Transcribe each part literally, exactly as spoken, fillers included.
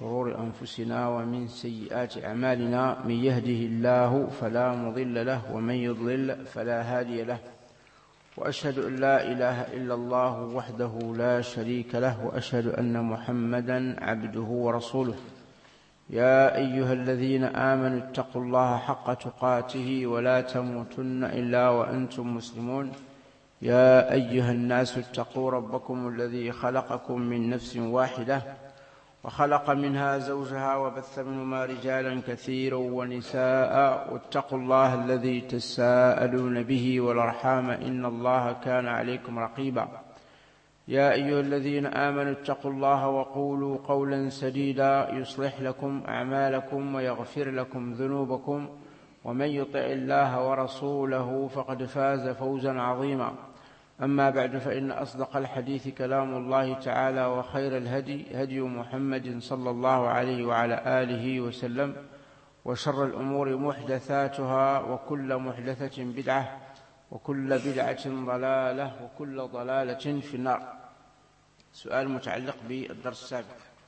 شرور أنفسنا ومن سيئات أعمالنا، من يهده الله فلا مضل له ومن يضلل فلا هادي له، وأشهد أن لا إله إلا الله وحده لا شريك له، وأشهد أن محمدا عبده ورسوله. يا أيها الذين آمنوا اتقوا الله حق تقاته ولا تموتن إلا وأنتم مسلمون. يا أيها الناس اتقوا ربكم الذي خلقكم من نفس واحدة وخلق منها زوجها وبث منهما رجالا كثيرا ونساء، واتقوا الله الذي تساءلون به والأرحام إن الله كان عليكم رقيبا. يا أيها الذين آمنوا اتقوا الله وقولوا قولا سديدا يصلح لكم أعمالكم ويغفر لكم ذنوبكم، ومن يطع الله ورسوله فقد فاز فوزا عظيما. أما بعد، فإن أصدق الحديث كلام الله تعالى، وخير الهدي هدي محمد صلى الله عليه وعلى آله وسلم، وشر الأمور محدثاتها، وكل محدثة بدعة، وكل بدعة ضلالة، وكل ضلالة في النار. سؤال متعلق بالدرس السابق.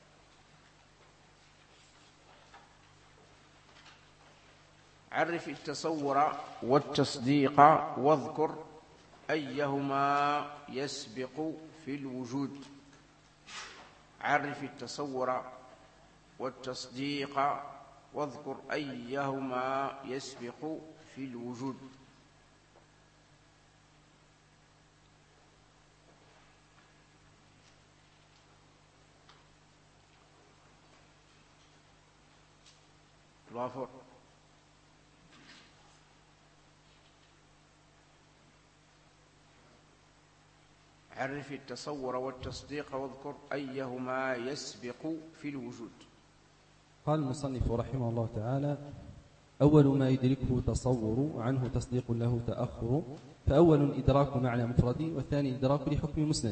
عرف التصور والتصديق واذكر أيهما يسبق في الوجود. عرف التصور والتصديق واذكر أيهما يسبق في الوجود. الوافر. عرف التصور والتصديق واذكر أيهما يسبق في الوجود. قال المصنف رحمه الله تعالى: أول ما يدركه تصور عنه تصديق له تأخر، فأول إدراك معنى مفرد، والثاني إدراك لحكم مسند.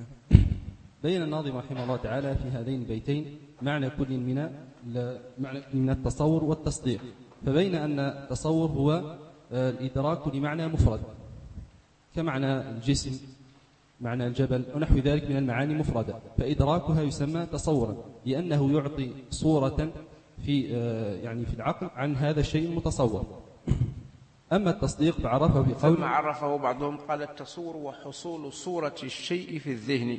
بين الناظم رحمه الله تعالى في هذين البيتين معنى كل من معنى من التصور والتصديق، فبين أن التصور هو الإدراك لمعنى مفرد كمعنى الجسم، معنى الجبل ونحو ذلك من المعاني مفردة، فإدراكها يسمى تصورا، لأنه يعطي صورة في يعني في العقل عن هذا الشيء المتصور. أما التصديق فعرفه بقول ثم عرفه بعضهم قال: التصور وحصول صورة الشيء في الذهن.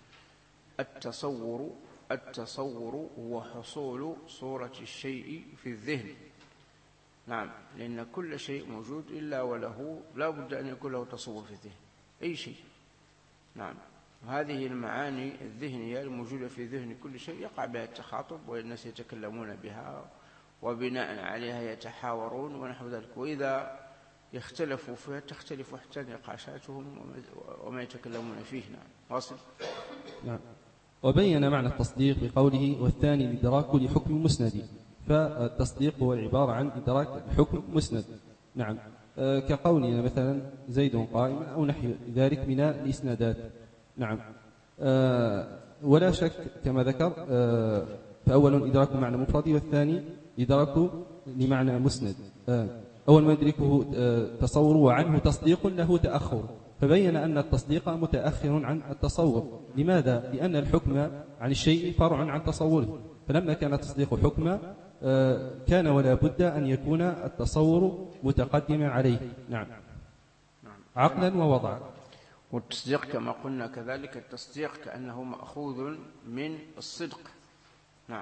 التصور التصور هو حصول صورة الشيء في الذهن. نعم، لأن كل شيء موجود إلا وله لا بد أن يكون له تصور في الذهن، أي شيء. نعم، هذه المعاني الذهنية الموجودة في ذهن كل شيء يقع بها التخاطب، والناس يتكلمون بها وبناء عليها يتحاورون ونحو ذلك، وإذا يختلفوا فيها تختلف حتى نقاشاتهم وما يتكلمون فيه. نعم، واصل. نعم. وبين معنى التصديق بقوله: والثاني الإدراك لحكم مسند. فالتصديق هو العبارة عن إدراك حكم مسند. نعم، أه كقولنا مثلا زيد قائم أو نحو ذلك من الإسنادات. نعم، أه ولا شك كما ذكر، أه فأول إدراك معنى مفرد، والثاني إدراك لمعنى مسند. أه أول ما يدركه أه تصور، وعنه تصديق له تأخر، فبين أن التصديق متأخر عن التصور. لماذا؟ لأن الحكم عن الشيء فرع عن تصوره، فلما كان التصديق حكما كان ولا بد أن يكون التصور متقدما عليه. نعم، عقلا ووضعا. والتصديق كما قلنا كذلك، التصديق كأنه مأخوذ من الصدق. نعم،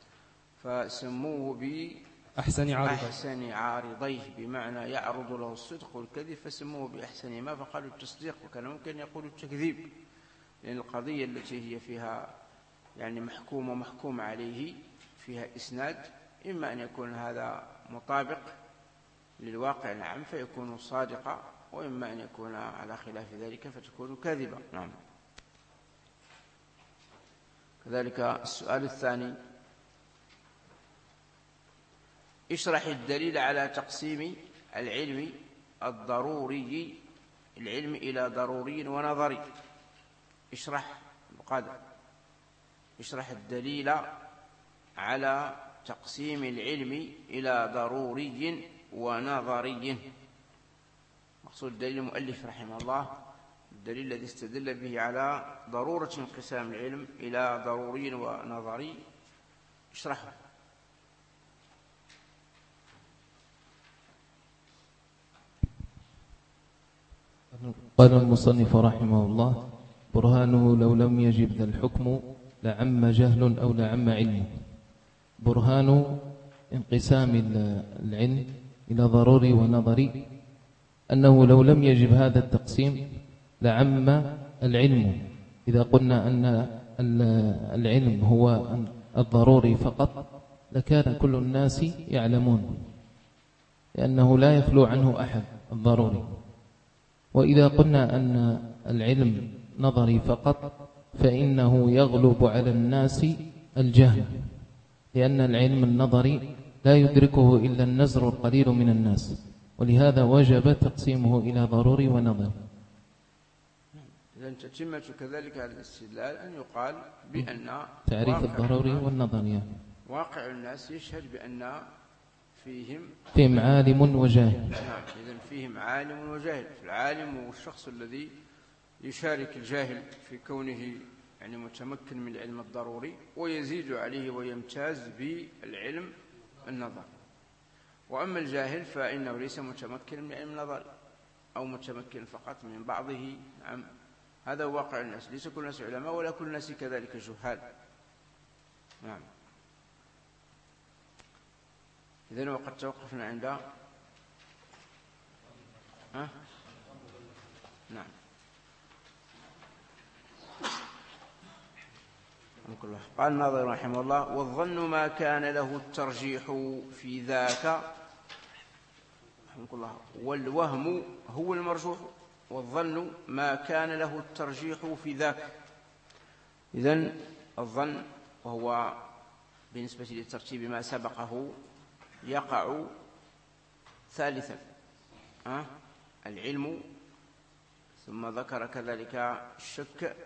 فسموه ب أحسن عارضيه أحسن عارضيه، بمعنى يعرض له الصدق والكذب، فسموه بأحسن ما، فقالوا التصديق. وكان ممكن يقولوا التكذيب، لأن القضية التي هي فيها يعني محكوم ومحكوم عليه فيها إسناد، إما أن يكون هذا مطابق للواقع نعم فيكون صادقا، وإما أن يكون على خلاف ذلك فتكون كاذبا. نعم. كذلك السؤال الثاني: اشرح الدليل على تقسيم العلم الضروري العلم إلى ضروري ونظري. اشرح مقادر اشرح الدليل على تقسيم العلم إلى ضروري ونظري. مقصود الدليل المؤلف رحمه الله الدليل الذي استدل به على ضرورة انقسام العلم إلى ضروري ونظري، اشرحه. قال المصنف رحمه الله: برهانه لو لم يجب ذا الحكم لعم جهل أو لعم علم. برهان انقسام العلم إلى ضروري ونظري أنه لو لم يجب هذا التقسيم لعم العلم. إذا قلنا أن العلم هو الضروري فقط لكان كل الناس يعلمون، لأنه لا يخلو عنه أحد الضروري. وإذا قلنا أن العلم نظري فقط فإنه يغلب على الناس الجهل، لأن العلم النظري لا يدركه إلا النزر القليل من الناس، ولهذا وجب تقسيمه إلى ضروري ونظري. إذن تتمة كذلك هذا الاستدلال أن يقال بأن تعريف الضروري والنظري يعني واقع الناس يشهد بأن فيهم فيهم عالم وجاهل. نعم، إذن فيهم عالم وجاهل. العالم هو الشخص الذي يشارك الجاهل في كونه يعني متمكن من العلم الضروري ويزيد عليه ويمتاز بالعلم النظري. وأما الجاهل فإنه ليس متمكن من العلم النظري أو متمكن فقط من بعضه. نعم، هذا واقع الناس، ليس كل الناس علماء ولا كل الناس كذلك جهال. نعم. إذن وقد توقفنا عند ها؟ نعم. قال الناظم رحمه الله: والظن ما كان له الترجيح في ذاك، الله، والوهم هو المرجوح. والظن ما كان له الترجيح في ذاك. إذن الظن وهو بالنسبة للترتيب ما سبقه يقع ثالثا، أه؟ العلم، ثم ذكر كذلك الشك،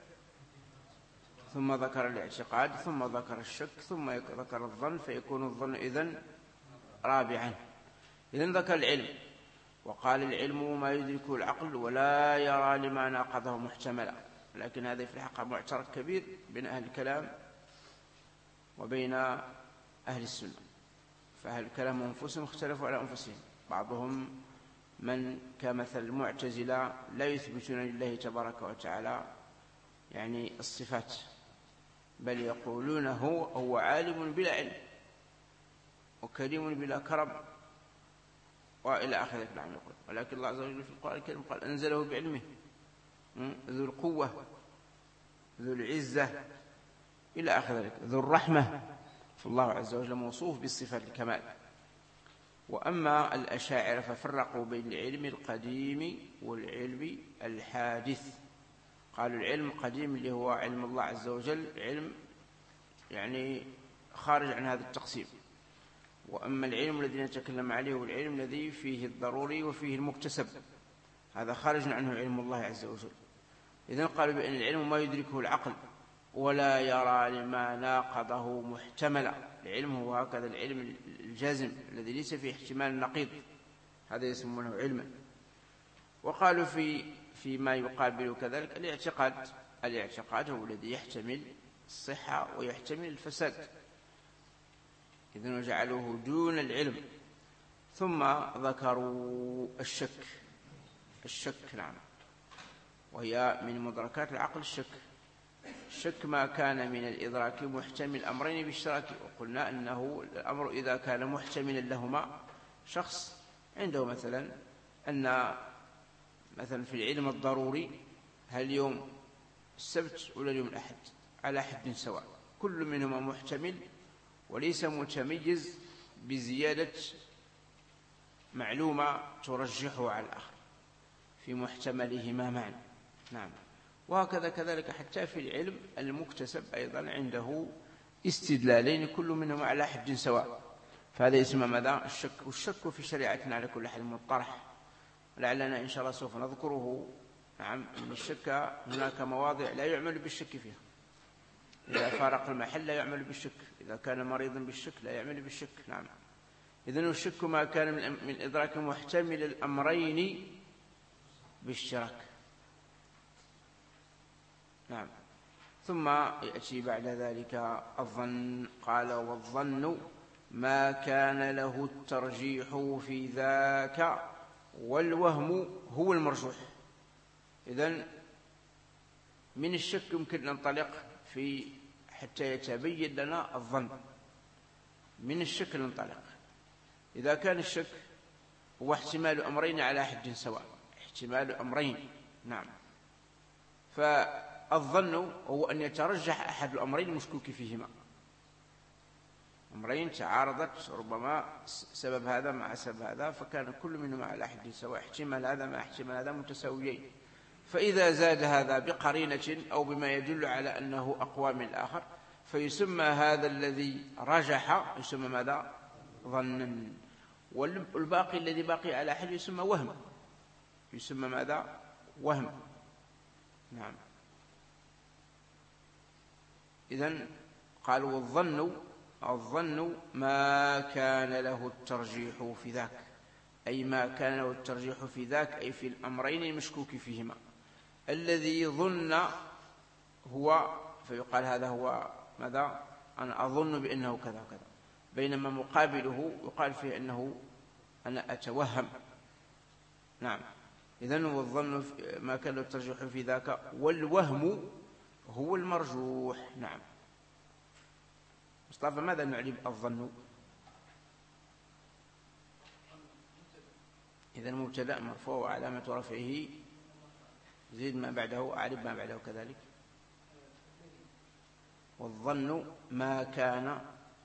ثم ذكر الاعتقاد، ثم ذكر الشك، ثم ذكر الظن، فيكون الظن إذن رابعا. إذن ذكر العلم وقال: العلم ما يدركه العقل ولا يرى لما ناقضه محتملا. لكن هذا في الحقيقة معترك كبير بين أهل الكلام وبين أهل السنة. فأهل الكلام أنفسهم اختلفوا على أنفسهم. بعضهم من كمثل المعتزلة لا يثبتون لله تبارك وتعالى يعني الصفات، بل يقولون هو, هو عالم بلا علم وكريم بلا كرم وإلى آخر ذلك. نعم يقول. ولكن الله عز وجل في القرآن الكريم قال: أنزله بعلمه، ذو القوة، ذو العزة، إلى آخر ذلك، ذو الرحمة. فالله عز وجل موصوف بالصفات الكمال. وأما الأشاعرة ففرقوا بين العلم القديم والعلم الحادث. قالوا العلم القديم اللي هو علم الله عز وجل علم يعني خارج عن هذا التقسيم. وأما العلم الذي نتكلم عليه هو العلم الذي فيه الضروري وفيه المكتسب، هذا خارج عنه علم الله عز وجل. إذن قالوا بأن العلم ما يدركه العقل ولا يرى لما ناقضه محتملا. العلم هو هكذا العلم الجازم الذي ليس فيه احتمال النقيض، هذا يسمونه علما. وقالوا في فيما يقابل كذلك الاعتقاد. الاعتقاد هو الذي يحتمل الصحة ويحتمل الفساد، إذن وجعلوه دون العلم. ثم ذكروا الشك. الشك نعم، وهي من مدركات العقل. الشك الشك ما كان من الإدراك محتمل أمرين باشتراك. وقلنا أنه الأمر إذا كان محتملا لهما، شخص عنده مثلا أن مثلا في العلم الضروري هل يوم السبت ولا اليوم الأحد على حد سواء، كل منهما محتمل وليس متميز بزيادة معلومة ترجحه على الآخر في محتملهما معا. نعم. وهكذا كذلك حتى في العلم المكتسب أيضا عنده استدلالين كل منهما على حد سواء، فهذا اسمه ماذا؟ الشك. والشك في شريعتنا على كل حال مطرح، لعلنا إن شاء الله سوف نذكره. نعم، أن الشك هناك مواضع لا يعمل بالشك فيها. إذا فارق المحل لا يعمل بالشك، إذا كان مريضا بالشك لا يعمل بالشك. نعم. إذن الشك ما كان من إدراك محتمل الأمرين باشتراك. نعم. ثم يأتي بعد ذلك الظن. قال والظن ما كان له الترجيح في ذاك والوهم هو المرجوح. إذن من الشك يمكن ننطلق في حتى يتبين لنا الظن. من الشك ننطلق. إذا كان الشك هو احتمال أمرين على حد سواء، احتمال أمرين، نعم، فالظن هو أن يترجح أحد الأمرين المشكوك فيهما. أمرين تعارضت، ربما سبب هذا مع سبب هذا، فكان كل منهما على حد سواء، احتمال هذا مع احتمال هذا متساويين. فإذا زاد هذا بقرينة أو بما يدل على أنه أقوى من الآخر فيسمى هذا الذي رجح يسمى ماذا؟ ظنا. والباقي الذي باقي على حد يسمى وهم، يسمى ماذا؟ وهم. نعم. إذن قالوا الظن الظن ما كان له الترجيح في ذاك، أي ما كان له الترجيح في ذاك أي في الأمرين المشكوك فيهما. الذي ظن هو فيقال هذا هو ماذا؟ أنا أظن بأنه كذا وكذا، بينما مقابله يقال فيه أنه أنا أتوهم. نعم. إذن والظن ما كان له الترجيح في ذاك والوهم هو المرجوح. نعم. مصطفى ماذا نعني الظن؟ إذن مبتدأ مرفوع وعلامة رفعه زيد ما بعده أعرب ما بعده كذلك. والظن ما كان،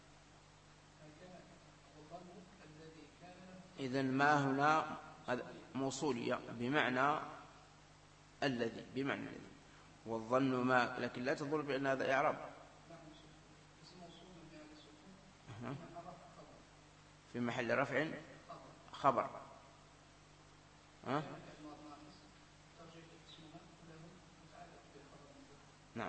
إذن ما هنا موصولية بمعنى الذي، بمعنى الذي. والظن ما، لكن لا تظن بأن هذا إعراب في محل رفع خبر. ها؟ نعم.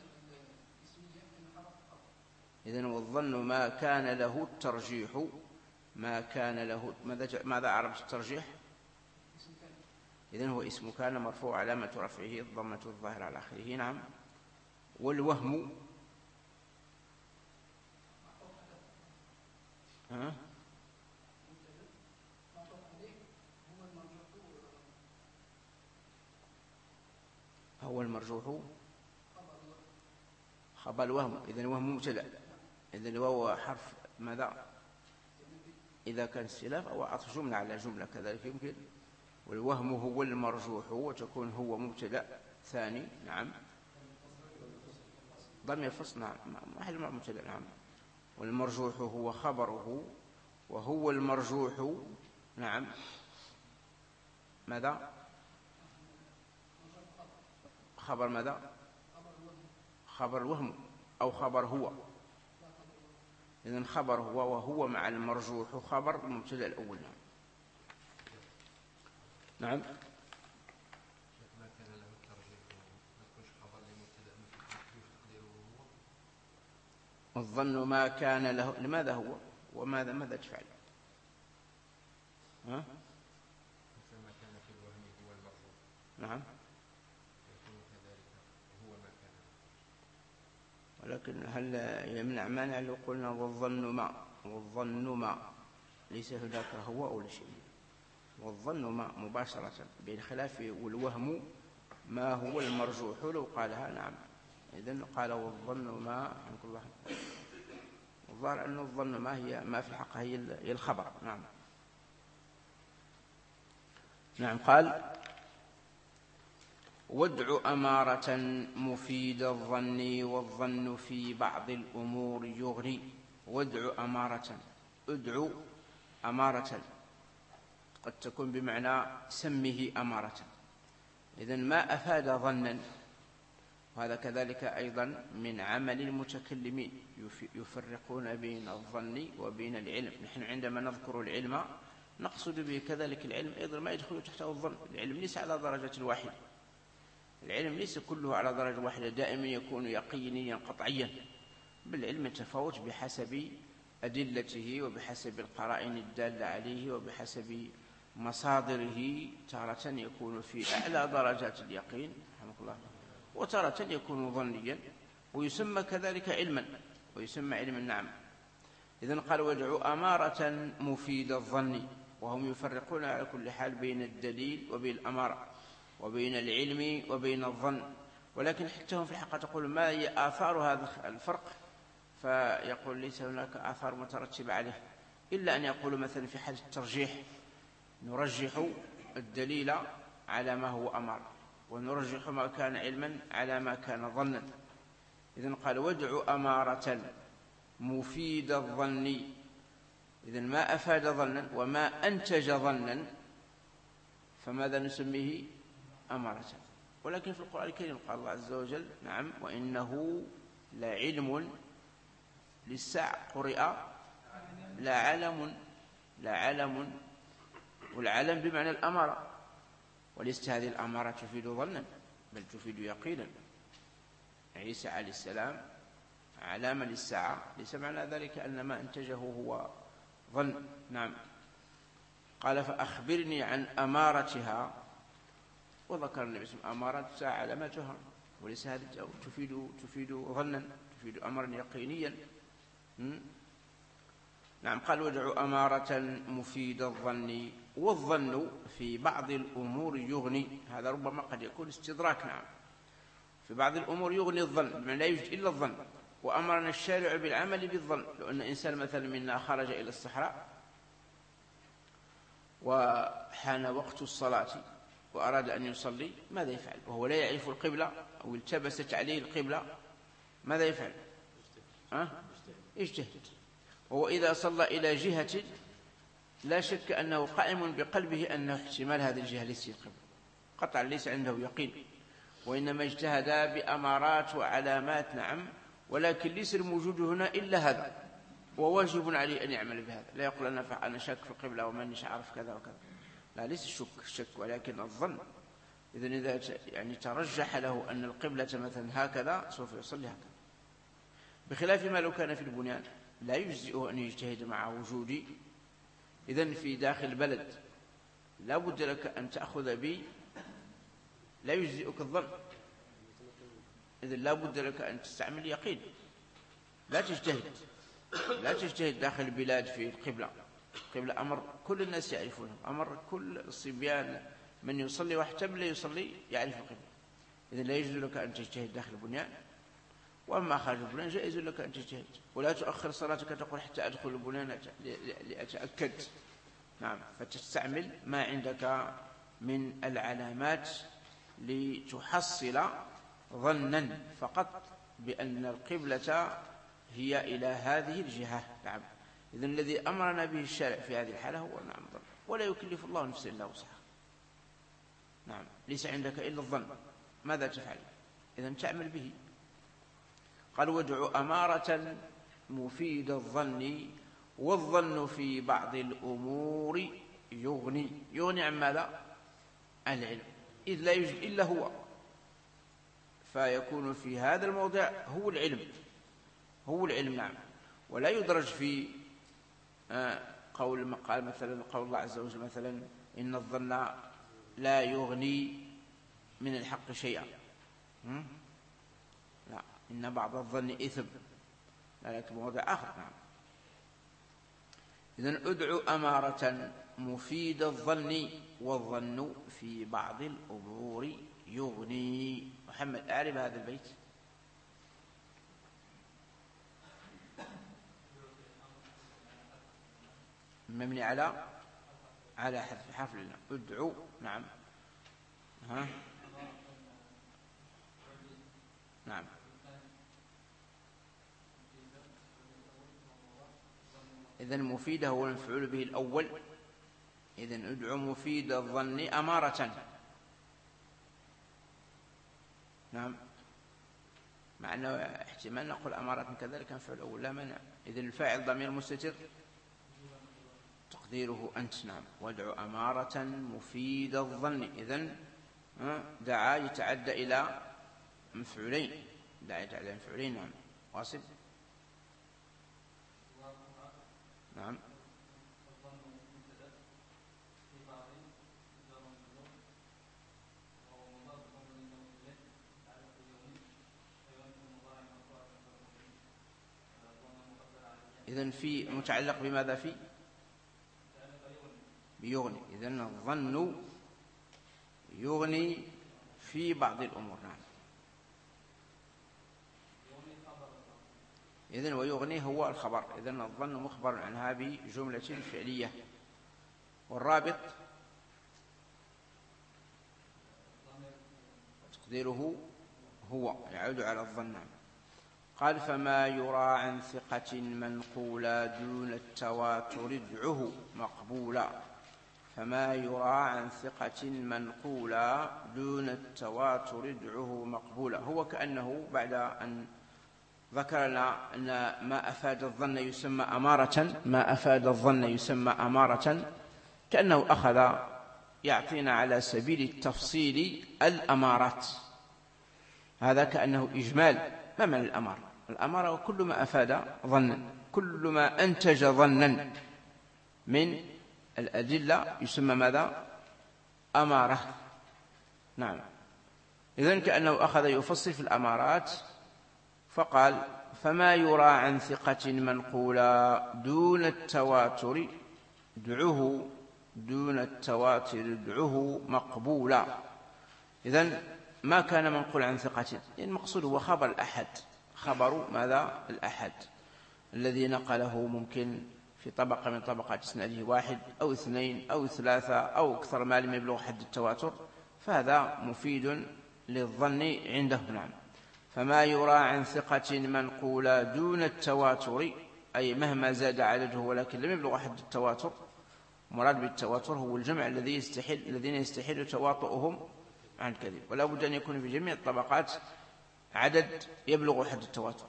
إذن والظن ما كان له الترجيح، ما كان له ماذا ماذا أعرب الترجيح؟ إذن هو اسم كان مرفوع علامة رفعه الضمة الظاهرة على آخره. نعم. والوهم ها؟ هو المرجوح خبر الوهم. إذن الوهم مبتدأ، إذن هو حرف ماذا؟ إذا كان استلاف أو عطف جملة على جملة كذلك يمكن. والوهم هو المرجوح وتكون هو مبتدأ ثاني. نعم. ضمير فصل. نعم. محل مبتدأ. نعم. والمرجوح هو خبره وهو المرجوح. نعم. ماذا؟ خبر ماذا؟ خبر الوهم أو خبر هو. إذن خبر هو وهو مع المرجوح خبر المبتدأ الأول. نعم. نعم. الظن ما كان له، لماذا هو وماذا ماذا تفعل؟ ها؟ ما كان في الوهم هو المرجوح. نعم. يكون كذلك هو ما كان. ولكن هل يمنع مانع لو قلنا والظن ما، والظن ما ليس هناك هو أو لا شيء، والظن ما مباشرة، بين خلافه والوهم ما هو المرجوح لو قالها. نعم. إذن قال والظن ما عن كل الله. الظاهر أن الظن ما هي ما في الحق هي الخبر. نعم. نعم. قال وادع أمارة مفيد الظن والظن في بعض الأمور يغني. وادع أمارة، ادع أمارة قد تكون بمعنى سمه أمارة. إذن ما أفاد ظنا، وهذا كذلك أيضا من عمل المتكلمين، يفرقون بين الظن وبين العلم. نحن عندما نذكر العلم نقصد به كذلك العلم أيضا ما يدخل تحته الظن. العلم ليس على درجة واحدة، العلم ليس كله على درجة واحدة دائما يكون يقينيا قطعيا، بل العلم يتفاوت بحسب أدلته وبحسب القرائن الدالة عليه وبحسب مصادره. تارة يكون في أعلى درجات اليقين رحمه الله، وتارة يكون ظنيا. ويسمى كذلك علما، ويسمى علما نعم. إذن قال وادعوا أمارة مفيد الظن، وهم يفرقون على كل حال بين الدليل وبين الأمارة وبين العلم وبين الظن، ولكن حتى هم في الحقيقة تقول ما هي آثار هذا الفرق، فيقول ليس هناك آثار مترتبة عليه، إلا أن يقولوا مثلا في حالة الترجيح نرجح الدليل على ما هو أمر، ونرجح ما كان علما على ما كان ظنا. إذن قال وادعوا أمارة مفيد الظن، إذن ما أفاد ظنا وما أنتج ظنا فماذا نسميه؟ أمارة. ولكن في القرآن الكريم قال الله عز وجل نعم وإنه لعلم للساعة، قرئ لا علم، لا علم، والعلم بمعنى الأمارة، وليست هذه الأمارة تفيد ظنا بل تفيد يقينا. عيسى عليه السلام علامة للساعة، ليس معنى ذلك أن ما أنتجه هو ظن. نعم. قال فأخبرني عن أمارتها، وذكر النبي صلى الله عليه وسلم أمارات الساعة علامتها، وليس هذه تفيد تفيد ظنا، تفيد أمرا يقينيا. نعم. قال وادعوا أمارة مفيد الظن، والظن في بعض الأمور يغني، هذا ربما قد يكون استدراك. نعم. في بعض الأمور يغني الظن، بمعنى لا يوجد إلا الظن، وأمرنا الشارع بالعمل بالظن. لو أن إنسان مثلا منا خرج إلى الصحراء وحان وقت الصلاة وأراد أن يصلي، ماذا يفعل وهو لا يعرف القبلة أو التبست عليه القبلة؟ ماذا يفعل؟ أه؟ يجتهد. وهو إذا صلى إلى جهة لا شك أنه قائم بقلبه أنه احتمال هذه الجهة ليست القبلة، قطعا ليس عنده يقين، وإنما اجتهد بأمارات وعلامات. نعم. ولكن ليس الموجود هنا إلا هذا، وواجب عليه أن يعمل بهذا. لا يقول أنا أنا شك في القبلة ومانيش عارف كذا وكذا، لا، ليس الشك الشك ولكن الظن. إذن إذا يعني ترجح له أن القبلة مثلا هكذا سوف يصلي هكذا، بخلاف ما لو كان في البنيان لا يجزئه أن يجتهد مع وجودي. إذن في داخل البلد لا بد لك أن تأخذ بي، لا يجزئك الظن، إذن لا بد لك أن تستعمل يقين. لا تجتهد لا تجتهد داخل البلاد في القبلة. القبلة أمر كل الناس يعرفونه، أمر كل الصبيان، من يصلي واحتمل لا يصلي يعرف القبلة. إذن لا يجوز لك أن تجتهد داخل البنيان، وأما خارج البنيان جائز لك أن تجتهد. ولا تؤخر صلاتك تقول حتى أدخل البنيان لأتأكد. نعم. فتستعمل ما عندك من العلامات لتحصل ظنا فقط بأن القبلة هي إلى هذه الجهة. نعم. إذن الذي أمرنا به الشارع في هذه الحالة هو نعم ظن، ولا يكلف الله نفسا إلا وسعها. نعم. ليس عندك إلا الظن، ماذا تفعل؟ إذن تعمل به. قال وادعوا أمارة مفيد الظن، والظن في بعض الأمور يغني. يغني عن ماذا؟ العلم، إذ لا يوجد إلا هو، فيكون في هذا الموضع هو العلم، هو العلم. نعم. ولا يدرج في قول مقال مثلا قول الله عز وجل مثلا إن الظن لا يغني من الحق شيئا، لا، إن بعض الظن إثم، لا، لكن موضع آخر. نعم. إذن ادعوا أمارة مفيد الظن، والظن في بعض الأمور يغني. محمد أعرف هذا البيت. مبني على على حذف حرف العلة. ادعوا. نعم. ها. نعم. إذن مفيد هو المفعول به الأول. إذن ادعوا مفيد الظن أمارة. نعم. مع أنه احتمال نقول أمارة كذلك مفعول الأول لا مانع. إذن الفاعل ضمير مستتر تقديره أنت. نعم. وادعوا أمارة مفيد الظن. إذن دعا يتعدى إلى مفعولين، دعا يتعدى إلى مفعولين. نعم. واصل. نعم. إذن في متعلق بماذا؟ في بيغني. إذن الظن يغني في بعض الأمور. نعم. إذن ويغني هو الخبر. إذن الظن مخبر عنها بجملة فعلية. والرابط تقديره هو يعود على الظن. قال فما يرى عن ثقة منقولا دون التواتر ادعه مقبولا. فما يرى عن ثقة منقولا دون التواتر ادعه مقبولا. هو كأنه بعد أن ذكر لنا أن ما أفاد الظن يسمى أمارة، ما أفاد الظن يسمى أمارة، كأنه أخذ يعطينا على سبيل التفصيل الأمارات. هذا كأنه إجمال. ما معنى الأمارة؟ الأمارة كل ما أفاد ظنا، كل ما أنتج ظنا من الأدلة يسمى ماذا؟ أمارة. نعم. إذن كأنه أخذ يفصل في الأمارات فقال فما يرى عن ثقة منقولا دون التواتر ادعه دون التواتر ادعه مقبولا. إذن ما كان منقول عن ثقة، المقصود هو خبر الأحد، خبر ماذا؟ الأحد الذي نقله ممكن في طبقة من طبقات إسناده واحد أو اثنين أو ثلاثة أو أكثر ما لم يبلغ حد التواتر، فهذا مفيد للظن عنده. نعم. فما يرى عن ثقة منقولا دون التواتر أي مهما زاد عدده ولكن لم يبلغ حد التواتر. مراد بالتواتر هو الجمع الذي يستحيل الذين يستحيل تواطؤهم عن الكذب، ولا بد أن يكون في جميع الطبقات عدد يبلغ حد التواتر.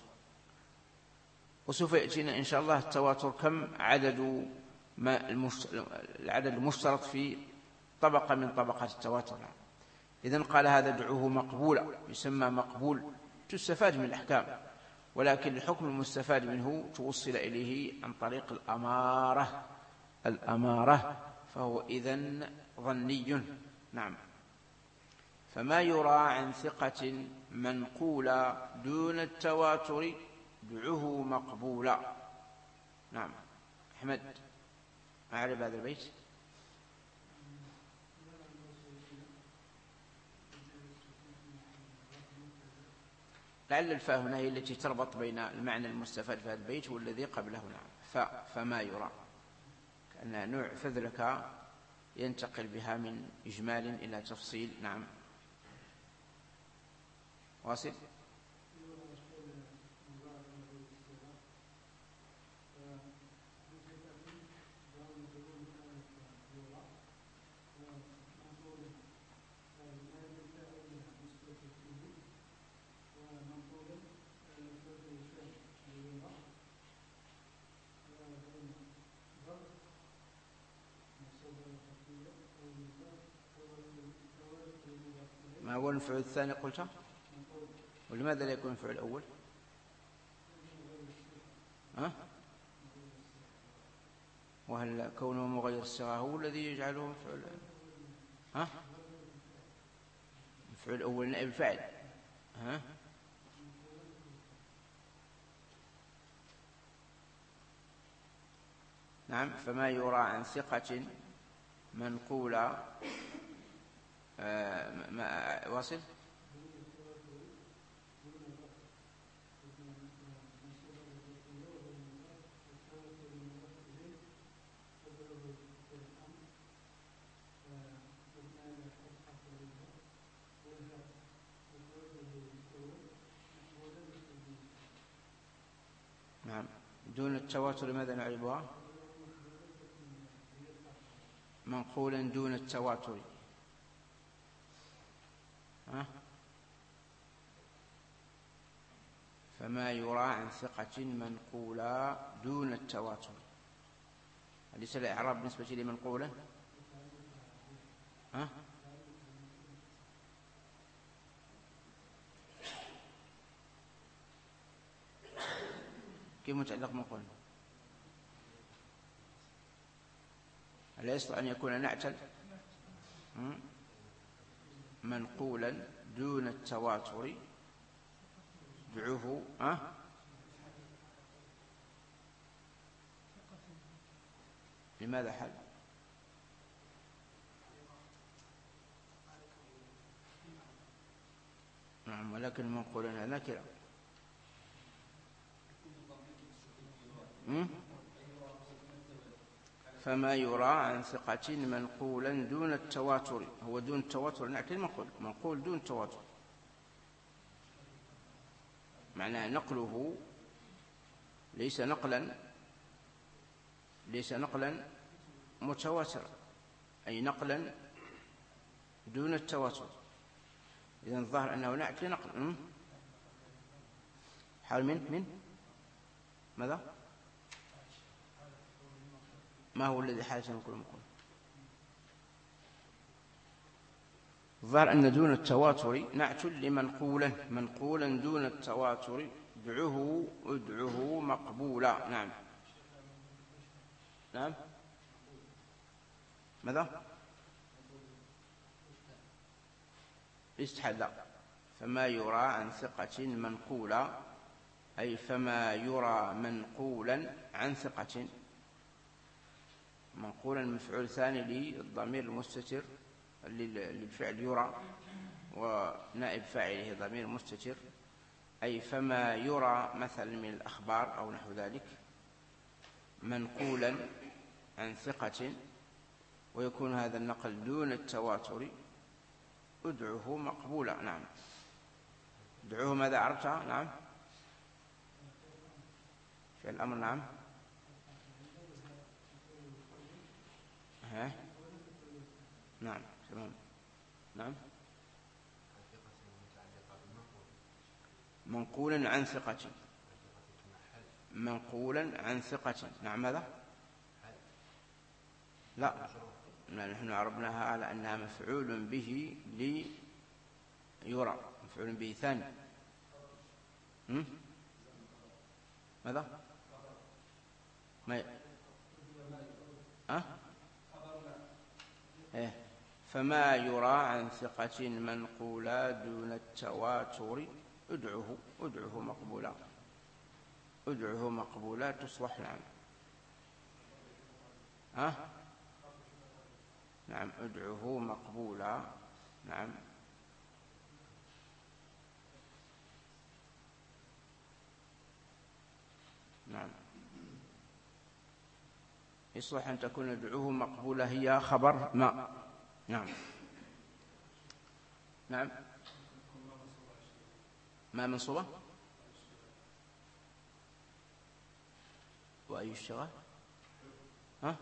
وسوف يأتينا إن شاء الله التواتر كم عدد ما العدد المشترط في طبقة من طبقات التواتر. إذن قال هذا دعوه مقبولا، يسمى مقبول، تستفاد من الأحكام، ولكن الحكم المستفاد منه توصل إليه عن طريق الأمارة الأمارة فهو إذن ظني. نعم. فما يرى عن ثقة منقولا دون التواتر دعوه مقبولا. نعم. أحمد أعرف هذا البيت. لعل الفاء هنا هي التي تربط بين المعنى المستفاد في هذا البيت والذي قبله. نعم. فاء فما يرى كأن نوع فذلك ينتقل بها من إجمال إلى تفصيل. نعم. واصل. ما هو المفعول الثاني قلت؟ ولماذا لا يكون المفعول الأول؟ ها؟ وهل كونه مغير الصيغة هو الذي يجعله مفعول؟ ها؟ المفعول الأول نائب الفاعل. ها؟ نعم. فما يرى عن ثقة منقولة آه ما واصل. نعم. دون التواتر ماذا نعرفها؟ منقولا دون التواتر. ها؟ فما يرى عن ثقة منقولا دون التواتر. أليس الإعراب بالنسبة لمنقولا؟ ها؟ كيف متعلق منقولا؟ ألا يصلح أن يكون نعتا منقولا دون التواتر دعوه أه؟ لماذا حل؟ نعم، ولكن منقول أنها نكرة. فما يرى عن ثقة منقولا دون التواتر، هو دون التواتر نعت المنقول، منقول دون التواتر، معناه نقله ليس نقلا ليس نقلا متواترا، أي نقلا دون التواتر. إذن الظاهر أنه نعت لنقل. حال من من ماذا؟ ما هو الذي حالة من كل مقول؟ الظاهر أن دون التواتر نعت لمنقولا، منقولا دون التواتر، ادعه ادعه مقبولا. نعم نعم ماذا؟ استحل لا. فما يرى عن ثقة منقولا، أي فما يرى منقولا عن ثقة. منقولا مفعول ثاني للضمير المستتر للفعل يرى، ونائب فاعله ضمير مستتر، أي فما يرى مثلا من الأخبار أو نحو ذلك منقولا عن ثقة، ويكون هذا النقل دون التواتر، ادعه مقبولا. نعم، ادعوه ماذا عرفتها؟ نعم، في الأمر. نعم ها؟ نعم تمام. نعم، منقولا عن ثقة، منقولا عن ثقة. نعم ماذا؟ لا، نحن عربناها على أنها مفعول به ليرى، مفعول به ثاني. ماذا؟ ما ي... أه؟ إيه. فما يرى عن ثقة منقولا دون التواتر، ادعه ادعه مقبولا، ادعه مقبولا تصلح. نعم أه؟ نعم، ادعه مقبولا. نعم نعم، يصلح أن تكون ادعوه مقبولة هي خبر ما. نعم نعم، ما منصوبة وأي اشتغل؟ ها؟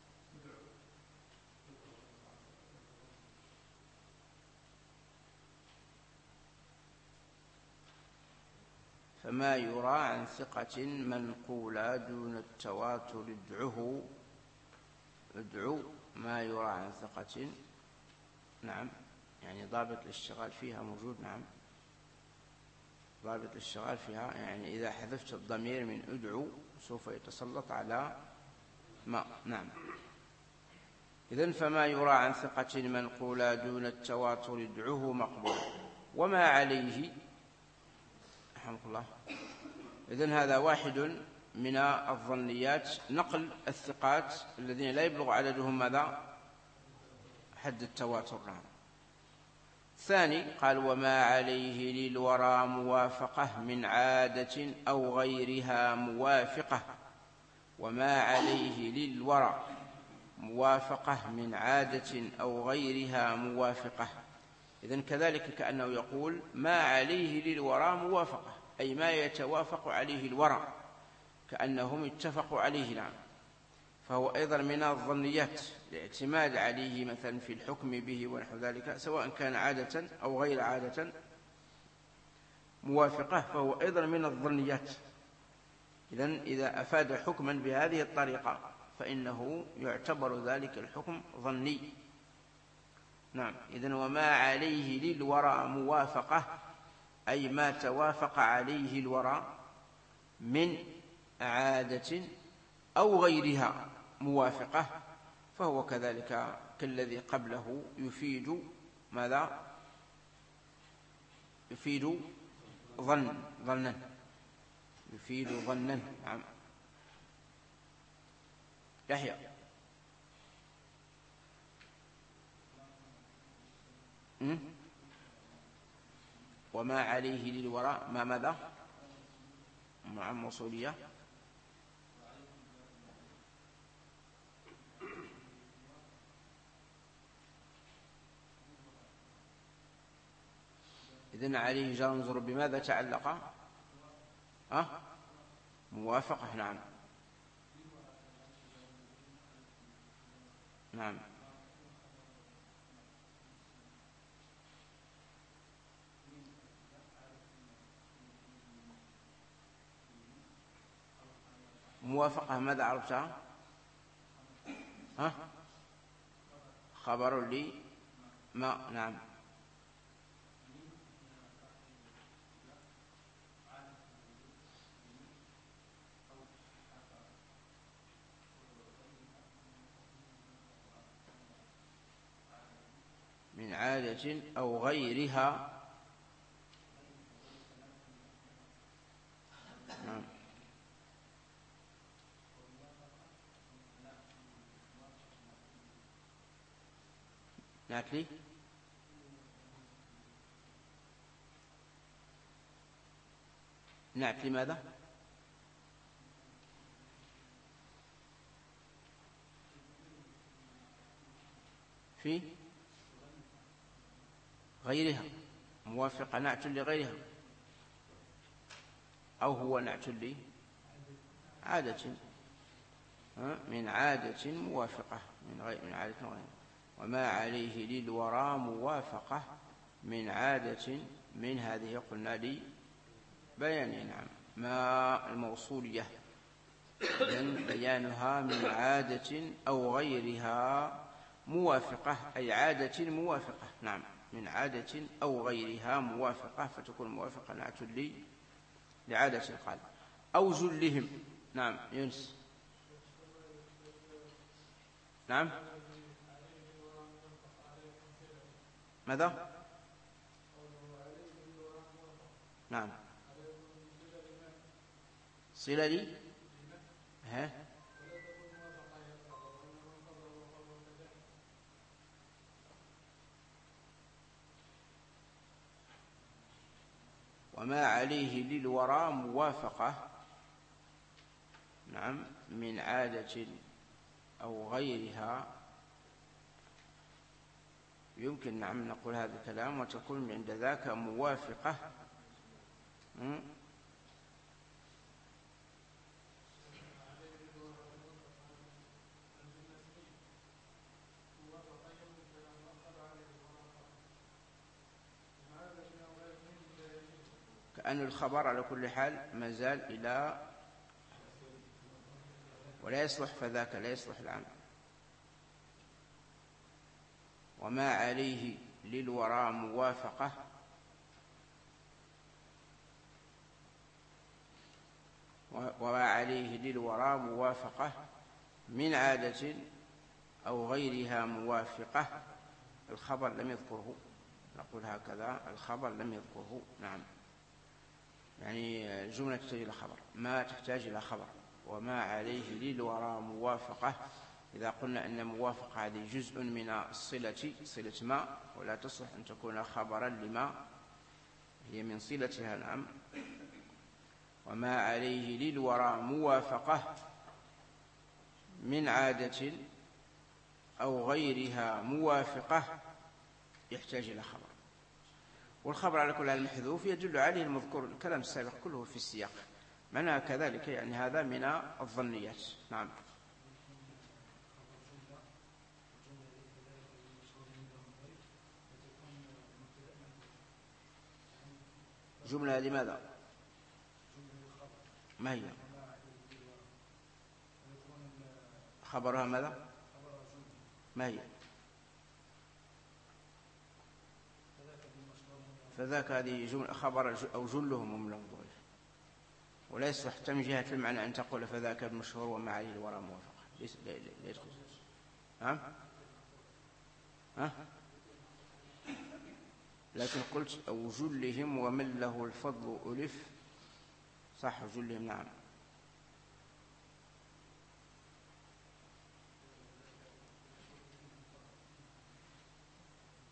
فما يرى عن ثقة منقولا دون التواتر، ادعه ادعو ما يرى عن ثقة. نعم، يعني ضابط الاشتغال فيها موجود. نعم، ضابط الاشتغال فيها، يعني إذا حذفت الضمير من ادعو سوف يتسلط على ما. نعم، إذن فما يرى عن ثقة منقولا دون التواتر، ادعوه مقبول. وما عليه رحمه الله. إذن هذا واحد من الظنيات، نقل الثقات الذين لا يبلغ عددهم ماذا؟ حد التواتر. نعم. ثاني قال وما عليه للورى موافقة من عادة أو غيرها موافقة، وما عليه للورى موافقة من عادة أو غيرها موافقة. إذن كذلك كأنه يقول ما عليه للورى موافقة، أي ما يتوافق عليه الورى، كأنهم اتفقوا عليه. نعم، فهو أيضا من الظنيات الاعتماد عليه مثلا في الحكم به ونحو ذلك، سواء كان عادة أو غير عادة موافقة، فهو أيضا من الظنيات. إذن إذا أفاد حكما بهذه الطريقة فإنه يعتبر ذلك الحكم ظني. نعم، إذن وما عليه للورى موافقة، أي ما توافق عليه الورى من عادة أو غيرها موافقة، فهو كذلك كالذي قبله يفيد ماذا؟ يفيد ظن ظنا يفيد ظنا. نعم، يحيى وما عليه للوراء ما ماذا مع الموصولية إذن عليه جار مجرور بماذا تعلق أه؟ موافقة. نعم نعم موافقة ماذا عرفتها ها؟ خبر لي ما. نعم من عادة أو غيرها. نعم ناكلي ناكلي ماذا في غيرها موافقة نعت لغيرها أو هو نعت لي عادة من عادة موافقة من غير من عادة غير. وما عليه للورى موافقة من عادة من هذه قلنا لي بيان. نعم ما الموصولية إذن بيانها من عادة أو غيرها موافقة أي عادة موافقة. نعم من عادة أو غيرها موافقة فتكون موافقة نعت لي لعادة القال أو جلهم. نعم يونس نعم ماذا نعم صلة لي ها وما عليه للورى موافقة. نعم من عادة أو غيرها يمكن نعم نقول هذا الكلام وتكون عند ذاك موافقة. كأن الخبر على كل حال ما زال إلى ولا يصلح فذاك لا يصلح العام. وما عليه للورى موافقة وما عليه للورى موافقة من عادة أو غيرها موافقة. الخبر لم يذكره نقول هكذا الخبر لم يذكره. نعم يعني الجملة تحتاج إلى خبر ما تحتاج إلى خبر. وما عليه للورى موافقة إذا قلنا أن موافقة هذه جزء من الصلة صلة ما ولا تصلح أن تكون خبرا لما هي من صلتها. نعم وما عليه للورى موافقة من عادة أو غيرها موافقة يحتاج إلى خبر. والخبر على كل حال محذوف يدل عليه المذكور الكلام السابق كله في السياق معناها كذلك يعني هذا من الظنيات. نعم جملة لماذا ما هي خبرها ماذا ما هي فذاك هذه جملة خبر أو جلهم من الضعيف ولا يصح من جهة المعنى أن تقول فذاك المشهور وما عليه الوراء موافقة ليس لا لا يدخل. ها ها لكن قلت أو جلهم ومن له الفضل ألف صح جلهم. نعم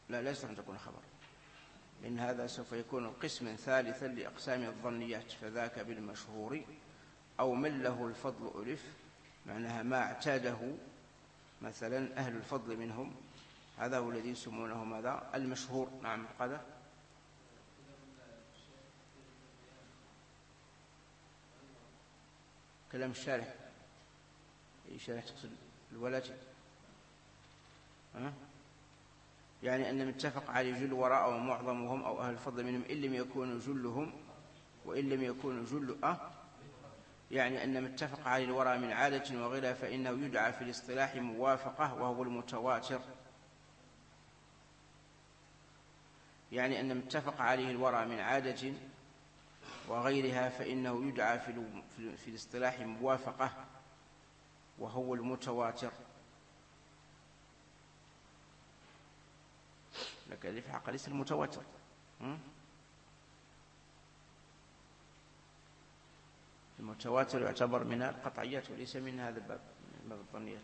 لا لا يصلح أن تكون خبر، لأن هذا سوف يكون قسما ثالثا لأقسام الظنيات. فذاك بالمشهور أو من له الفضل ألف، معناها ما اعتاده مثلا أهل الفضل منهم، هذا هو الذي يسمونه ماذا؟ المشهور. نعم. قال كلام الشارح. أي شارح تقصد؟ الولاجي. أه؟ يعني أن متفق عليه جل وراء أو معظمهم أو أهل الفضل منهم إن لم يكونوا جلهم وإن لم يكونوا جل أه يعني أن متفق عليه الوراء من عادة وغيرها فإنه يدعى في الاصطلاح موافقة وهو المتواتر. يعني أن متفق عليه الوراء من عادة وغيرها فإنه يدعى في الاصطلاح موافقة وهو المتواتر. لك اللي في حق ليس المتواتر. المتواتر يعتبر من القطعيات وليس من هذا الباب، من باب الظنيات.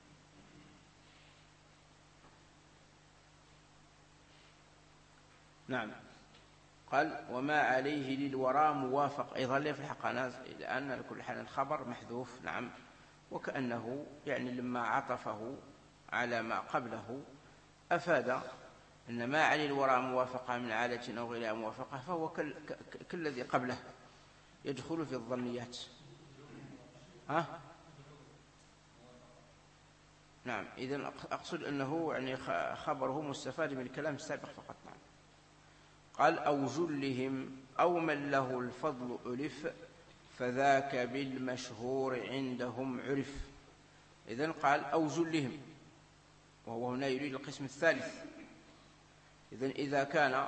نعم. قال وما عليه للوراء موافق أيضا لا في الحق لأن لكل حال الخبر محذوف. نعم. وكأنه يعني لما عطفه على ما قبله أفاد أن ما عليه الوراء موافقة من عادة أو غيرها موافقة، فهو كالذي قبله يدخل في الظنيات. ها؟ نعم. إذن أقصد أنه يعني خبره مستفاد من الكلام السابق فقط. نعم. قال أو جلهم أو من له الفضل ألف فذاك بالمشهور عندهم عرف. إذن قال أو جلهم، وهو هنا يريد القسم الثالث. إذن إذا كان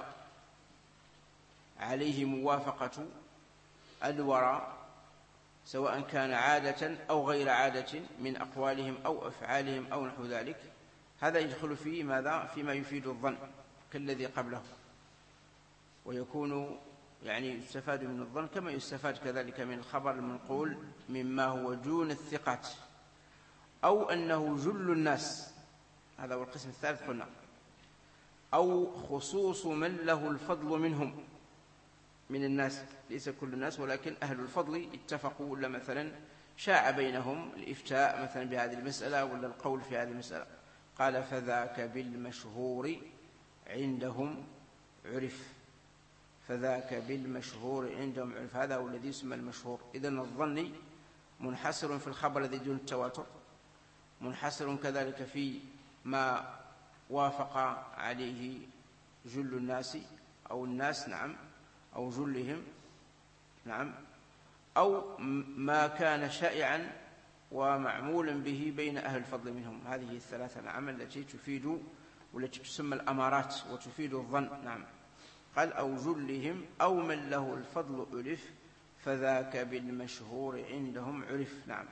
عليه موافقة الوراء سواء كان عادة أو غير عادة من أقوالهم أو أفعالهم أو نحو ذلك، هذا يدخل فيه ماذا؟ فيما يفيد الظن كالذي قبله، ويكون يعني يستفاد من الظن كما يستفاد كذلك من الخبر المنقول مما هو دون الثقات، أو أنه جل الناس، هذا هو القسم الثالث قلنا، أو خصوص من له الفضل منهم من الناس، ليس كل الناس ولكن أهل الفضل اتفقوا، ولا مثلا شاع بينهم الإفتاء مثلا بهذه المسألة ولا القول في هذه المسألة. قال فذاك بالمشهور عندهم عرف. فذاك بالمشهور عندهم عرف، هذا هو الذي يسمى المشهور. إذن الظني منحصر في الخبر الذي دون التواتر، منحصر كذلك في ما وافق عليه جل الناس أو الناس، نعم، أو جلهم، نعم، أو ما كان شائعا ومعمولا به بين أهل الفضل منهم. هذه الثلاثة نعم التي تفيد والتي تسمى الأمارات وتفيد الظن. نعم. قال أو جلهم أو من له الفضل ألف فذاك بالمشهور عندهم عرف. نعم.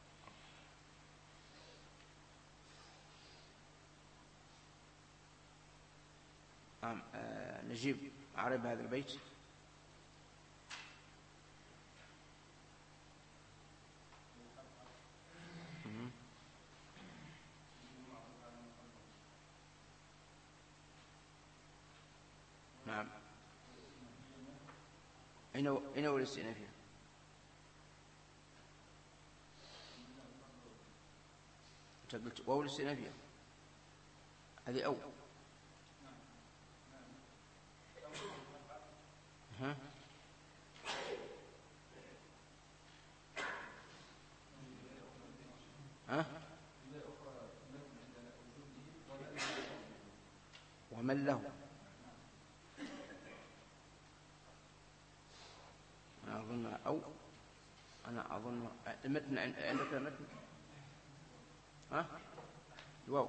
نعم. آه نجيب عرب هذا البيت. نعم. أين أين هو الاستئنافية؟ أنت قلت واو الاستئنافية هذه أو ها ها ومن له. أنا أظن أو أنا أظن المتن عندك المتن ها الواو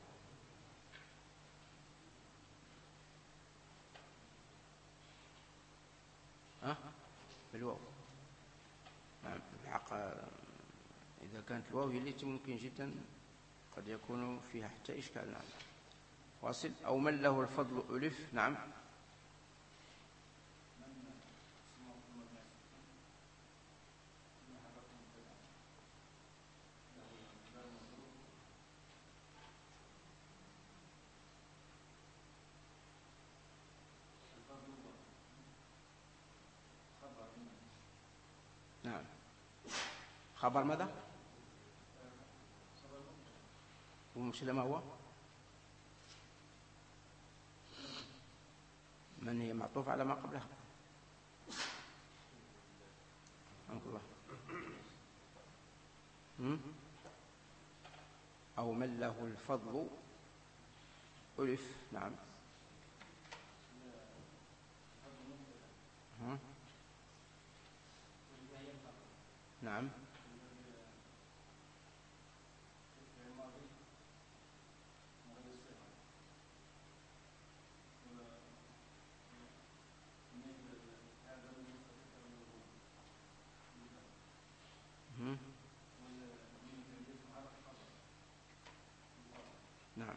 ها بالواو. نعم. الحق إذا كانت الواو هي التي ممكن جدا قد يكون فيها حتى إشكال. نعم. واصل. أو من له الفضل ألف. نعم. خبر ماذا؟ والمبتدأ ما هو؟ من هي معطوف على ما قبلها. رحمك الله. أو من له الفضل ألف. نعم. ها؟ نعم. نعم.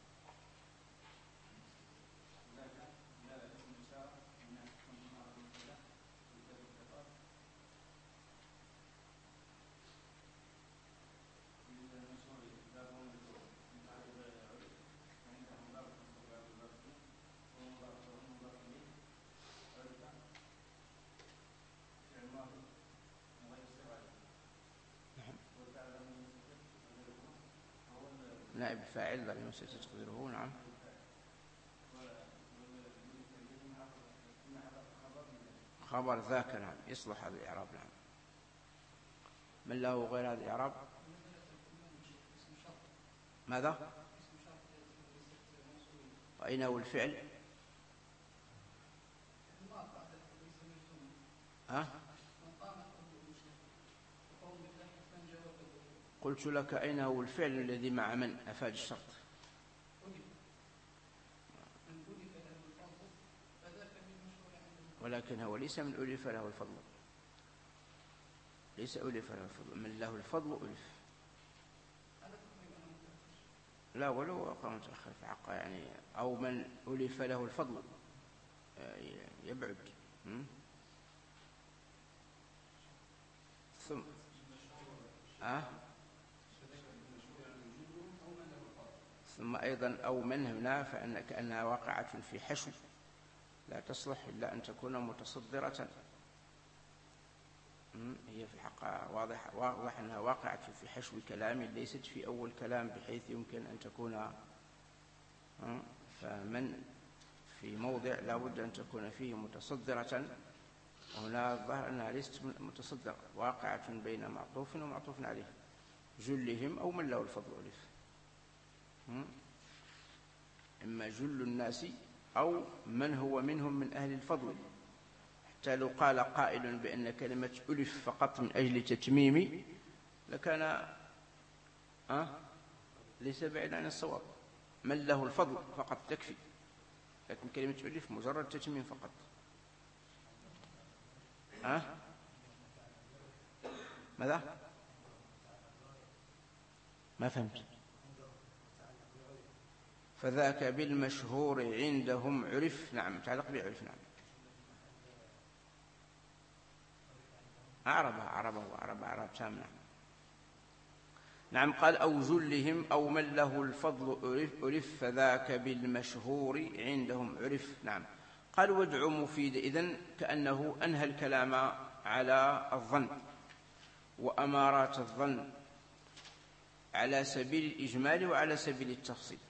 نائب فاعل ضمير مستتر تقديره. نعم. خبر ذاك. نعم يصلح هذا الإعراب. نعم. من له غير هذا الإعراب؟ ماذا؟ وأين هو الفعل؟ ها؟ قلت لك أين هو الفعل الذي مع من أفاد الشرط؟ ولكن هو ليس من ألف له الفضل، ليس ألف له الفضل. من له الفضل ألف. لا ولو قام متأخر في حقه يعني. أو من ألف له الفضل يبعد. ثم أه؟ ثم أيضا أو من هنا فإن كأنها واقعة في حشو، لا تصلح إلا أن تكون متصدرة. هي في الحق واضح واضح أنها واقعة في حشو كلام، ليست في أول كلام بحيث يمكن أن تكون. فمن في موضع لا بد أن تكون فيه متصدرة، وهنا الظاهر أنها ليست متصدرة، واقعة بين معطوف ومعطوف عليه. جلهم أو من له الفضل ألف. إما جل الناس أو من هو منهم من أهل الفضل. حتى لو قال قائل بأن كلمة ألف فقط من أجل تتميم لكان أه؟ ليس بعيد عن الصواب. من له الفضل فقط تكفي، لكن كلمة ألف مجرد تتميم فقط. أه؟ ماذا؟ ما فهمت. فذاك بالمشهور عندهم عرف. نعم تعلق بعرف. نعم أعربها أعربه أعرب أعرب تام. نعم. نعم قال أو جلهم أو من له الفضل عرف, عرف فذاك بالمشهور عندهم عرف. نعم. قال وادع مفيد. إذن كأنه أنهى الكلام على الظن وأمارات الظن على سبيل الإجمال وعلى سبيل التفصيل.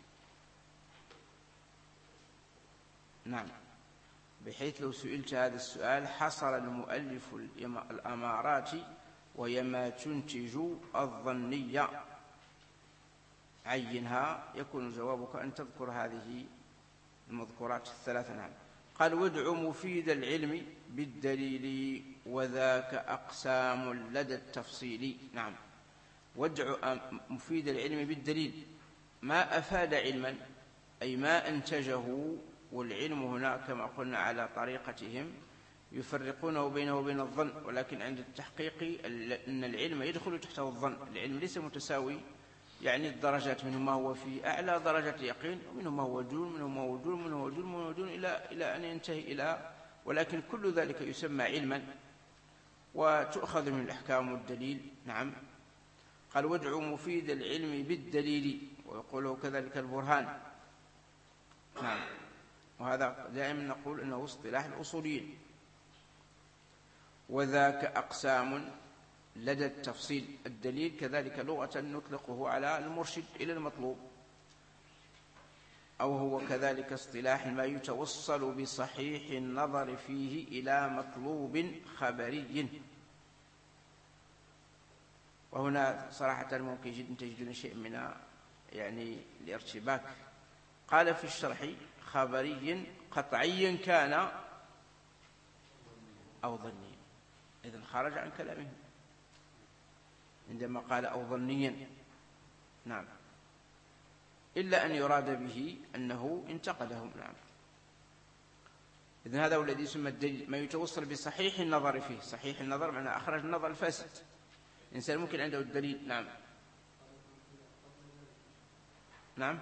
نعم. بحيث لو سئلت هذا السؤال حصر المؤلف الأمارات وهي ما تنتج الظنية عينها، يكون جوابك أن تذكر هذه المذكورات الثلاثة. نعم. قال وادع مفيد العلم بالدليل وذاك أقسام لدى التفصيل. نعم. وادع مفيد العلم بالدليل. ما أفاد علما أي ما أنتجه. والعلم هنا كما قلنا على طريقتهم يفرقونه بينه وبين الظن، ولكن عند التحقيق أن العلم يدخل تحته الظن. العلم ليس متساوي، يعني الدرجات منهم ما هو في أعلى درجة اليقين، ومنهم ما هو دون، منهم ما هو دون، منهم ما هو دون، منهم ما هو دون، إلى إلى أن ينتهي إلى. ولكن كل ذلك يسمى علما وتؤخذ من الأحكام والدليل. نعم. قال وادع مفيد العلم بالدليل، ويقوله كذلك البرهان. نعم. وهذا دائما نقول إنه اصطلاح الأصوليين. وذاك أقسام لدى التفصيل. الدليل كذلك لغة نطلقه على المرشد إلى المطلوب، أو هو كذلك اصطلاح ما يتوصل بصحيح النظر فيه إلى مطلوب خبري. وهنا صراحة ممكن جدا تجدون شيء من يعني الارتباك. قال في الشرح خبري قطعيا كان أو ظنيا، إذن خرج عن كلامه عندما قال أو ظنيا. نعم، إلا أن يراد به أنه انتقدهم. نعم، إذن هذا هو الذي يسمى الدليل، ما يتوصل بصحيح النظر فيه. صحيح النظر معناه أخرج النظر الفاسد. الإنسان ممكن عنده الدليل. نعم نعم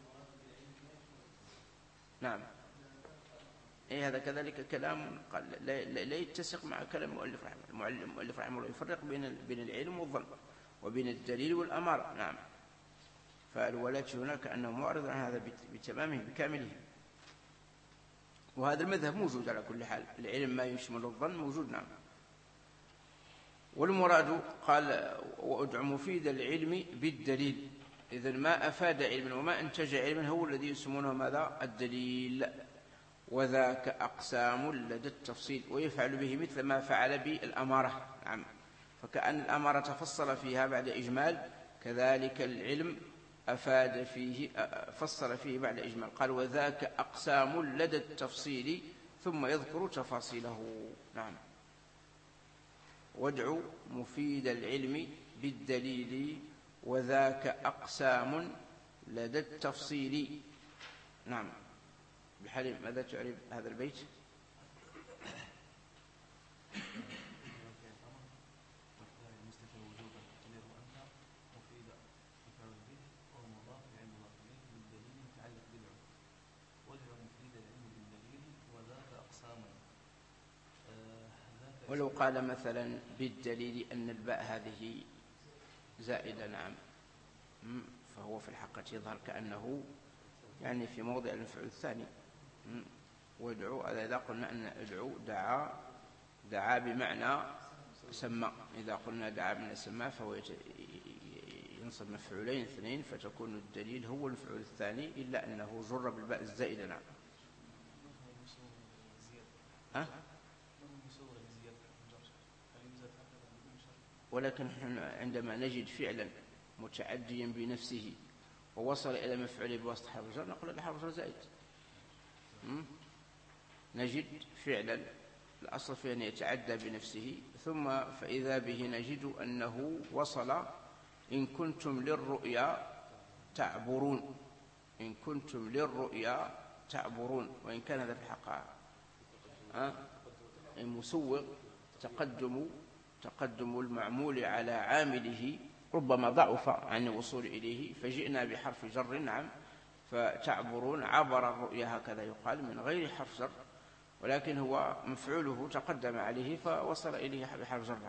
نعم إيه هذا كذلك كلام قال لا, لا يتسق مع كلام المؤلف رحمه الله. المؤلف رحمه الله يفرق بين بين العلم والظن وبين الدليل والأمارة. نعم، فالولاة هنا كأنه معرض عن هذا بتمامه بكامله، وهذا المذهب موجود على كل حال. العلم ما يشمل الظن موجود. نعم. والمراد قال وأدع مفيد العلم بالدليل، إذن ما أفاد علما وما أنتج علما هو الذي يسمونه ماذا؟ الدليل. وذاك أقسام لدى التفصيل، ويفعل به مثل ما فعل بالأمارة. نعم، فكأن الأمارة فصل فيها بعد إجمال، كذلك العلم أفاد فيه فصل فيه بعد إجمال. قال وذاك أقسام لدى التفصيل ثم يذكر تفاصيله. نعم، وادع مفيد العلم بالدليل وذاك أقسام لدى التفصيل. نعم. بحليم ماذا تعرف هذا البيت؟ ولو قال مثلا بالدليل أن الباء هذه زائدة. نعم، فهو في الحقيقة يظهر كأنه يعني في موضع المفعول الثاني. وادعو إذا قلنا أن ادعو دعا دعا بمعنى سمى. إذا قلنا دعا بمعنى سمى فهو ينصب مفعولين اثنين، فتكون الدليل هو المفعول الثاني، إلا أنه جر بالباء الزائدة. نعم. أه؟ ولكن عندما نجد فعلا متعديا بنفسه ووصل إلى مفعوله بواسطة حرف الجر نقول هذا حرف جر زائد. نجد فعلا الأصل فيه أن يتعدى بنفسه، ثم فإذا به نجد أنه وصل إن كنتم للرؤيا تعبرون. إن كنتم للرؤيا تعبرون، وإن كان هذا في الحقيقة أه؟ المسوغ تقدم تقدم المعمول على عامله ربما ضعف عن الوصول إليه، فجئنا بحرف جر. نعم، فتعبرون عبر الرؤيا هكذا يقال من غير حرف جر، ولكن هو مفعوله تقدم عليه فوصل إليه بحرف جر.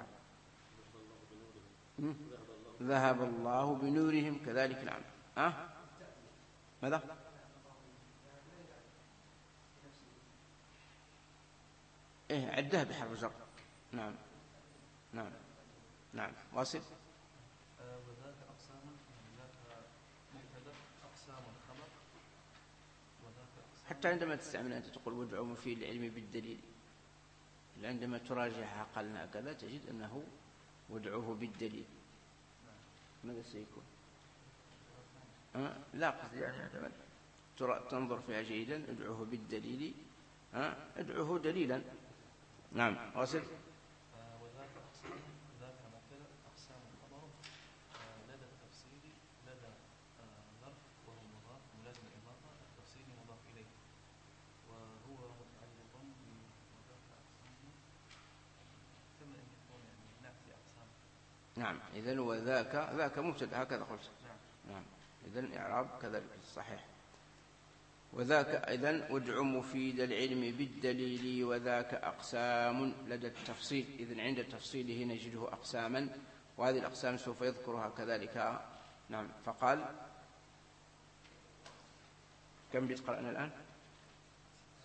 ذهب الله بنورهم كذلك. نعم. أه؟ ماذا؟ إيه عدها بحرف جر. نعم نعم نعم. واصل. وذاك أقسام ذاك مبتدأ أقسام الخبر وذاك أقسام. حتى عندما تستعمل أنت تقول وادعوا مفيد العلم بالدليل، عندما تراجعها قالنا كذا تجد أنه وادعوه بالدليل. ماذا سيكون؟ أه؟ لا قصدي يعني تنظر فيها جيدا. ادعوه بالدليل. أه؟ ادعوه دليلا. نعم. واصل. وذاك أقسام ذاك مبتدأ أقسام الخبر لدى التفصيل لدى ظرف وهو مضاف ملازم الإضافة التفصيل مضاف إليه وهو متعلق بوذاك أقسام ثم أن يكون يعني نفس أقسام. نعم. إذن وذاك ذاك مبتدأ هكذا قلت. نعم. نعم. إذن إعراب كذلك صحيح. وذاك إذن ادع مفيد العلم بالدليل وذاك أقسام لدى التفصيل. إذن عند تفصيله نجده أقساما، وهذه الأقسام سوف يذكرها كذلك. نعم. فقال كم بيت قرأنا الآن؟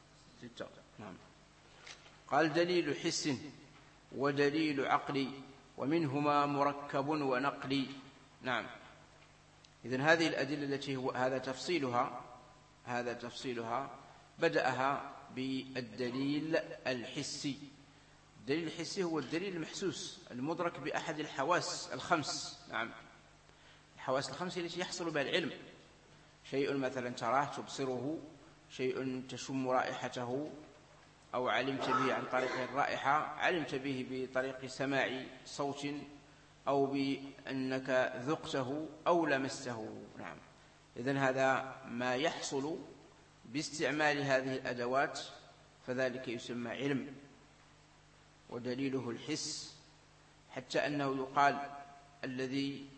ستة. نعم. قال دليل حس ودليل عقل ومنهما مركب ونقلي. نعم. إذن هذه الأدلة التي هو هذا تفصيلها هذا تفصيلها بدأها بالدليل الحسي. الدليل الحسي هو الدليل المحسوس المدرك بأحد الحواس الخمس. نعم. الحواس الخمس التي يحصل بها العلم، شيء مثلا تراه تبصره، شيء تشم رائحته أو علمت به عن طريق الرائحة، علمت به بطريق سماع صوت، أو بأنك ذقته أو لمسته. نعم. إذن هذا ما يحصل باستعمال هذه الأدوات فذلك يسمى علم، ودليله الحس، حتى أنه يقال الذي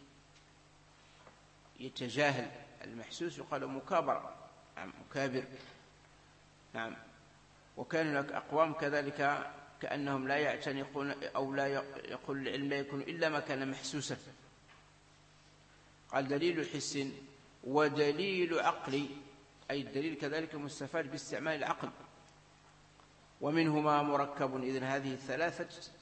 يتجاهل المحسوس يقال مكابر. نعم. مكابر. نعم. وكان هناك أقوام كذلك كأنهم لا يعتنقون أو لا يقول العلم لا يكون إلا ما كان محسوسا. قال دليل حس ودليل عقلي، أي الدليل كذلك مستفاد باستعمال العقل. ومنهما مركب. إذن هذه ثلاثة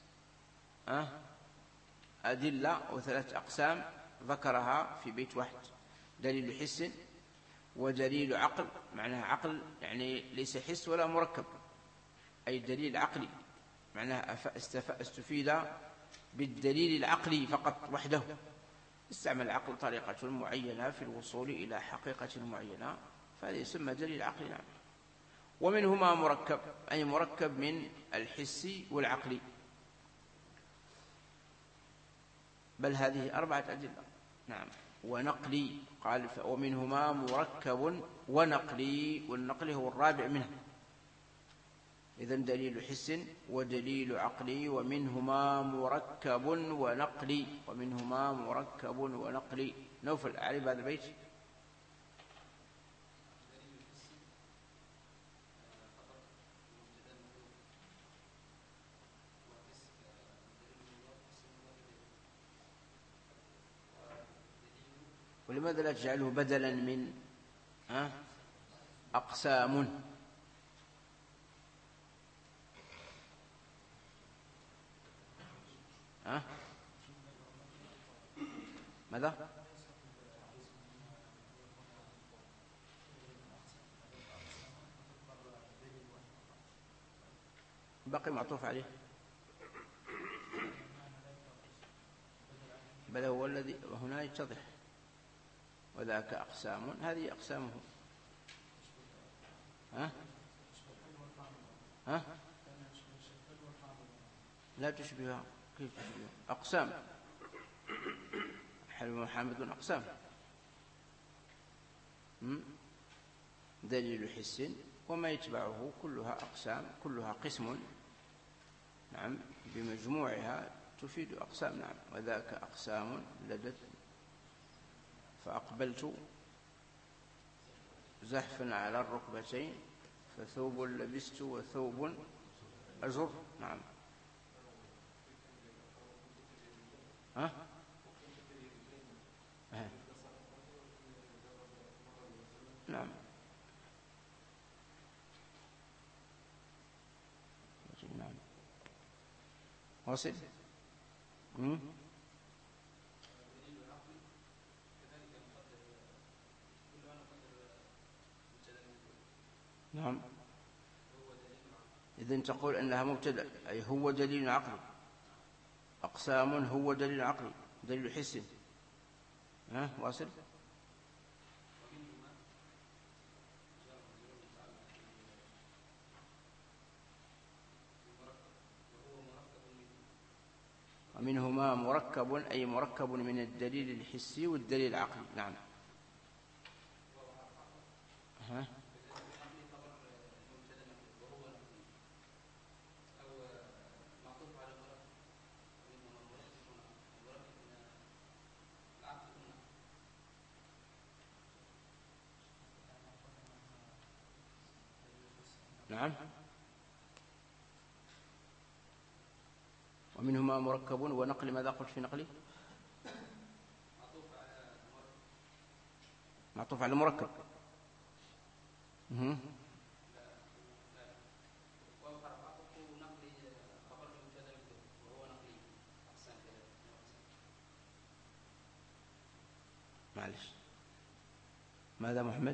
أدلة وثلاثة أقسام ذكرها في بيت واحد: دليل حس ودليل عقل، معناها عقل يعني ليس حس ولا مركب، أي دليل عقلي، معناها استفيد بالدليل العقلي فقط وحده. استعمل العقل طريقة معينة في الوصول إلى حقيقة معينة، فهذا يسمى دليل عقلي. نعم. ومنهما مركب، أي مركب من الحس والعقل. بل هذه أربعة أدلة. نعم. ونقلي، قال ومنهما مركب ونقلي، والنقلي هو الرابع منه. إذن دليل حس ودليل عقلي ومنهما مركب ونقلي. ومنهما مركب ونقلي. نوفل أعرف هذا البيت. ولماذا لا تجعله بدلا من ها أقسام؟ ها ماذا؟ بقي معطوف عليه، بل هو الذي هنا يتضح. وذاك أقسام، هذه أقسامه. ها ها لا تشبهها. كيف تشبهها؟ أقسام. حلم وحامد أقسام. دليل حس وما يتبعه كلها أقسام، كلها قسم. نعم. بمجموعها تفيد أقسام. نعم. وذاك أقسام لدت فأقبلت زحفا على الركبتين فثوب لبست وثوب أجر. نعم. ها؟ ها؟ نعم. نعم. واصل. نعم. إذن تقول أنها مبتدأ، أي هو دليل عقلي. أقسام هو دليل عقلي، دليل حسي. ها واصل. ومنهما مركب، أي مركب من الدليل الحسي والدليل العقلي. نعم. ها نعم. ومنهما مركب ونقل. ماذا قلت في نقلي؟ معطوف على مركب. معلش. ماذا محمد؟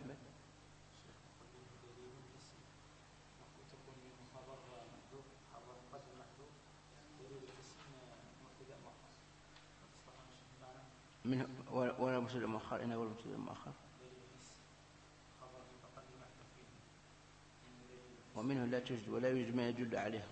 منه ولا مبتدأ مؤخر، إنه ولا مبتدأ مؤخر، ومنه لا توجد ولا يوجد ما يدل عليها.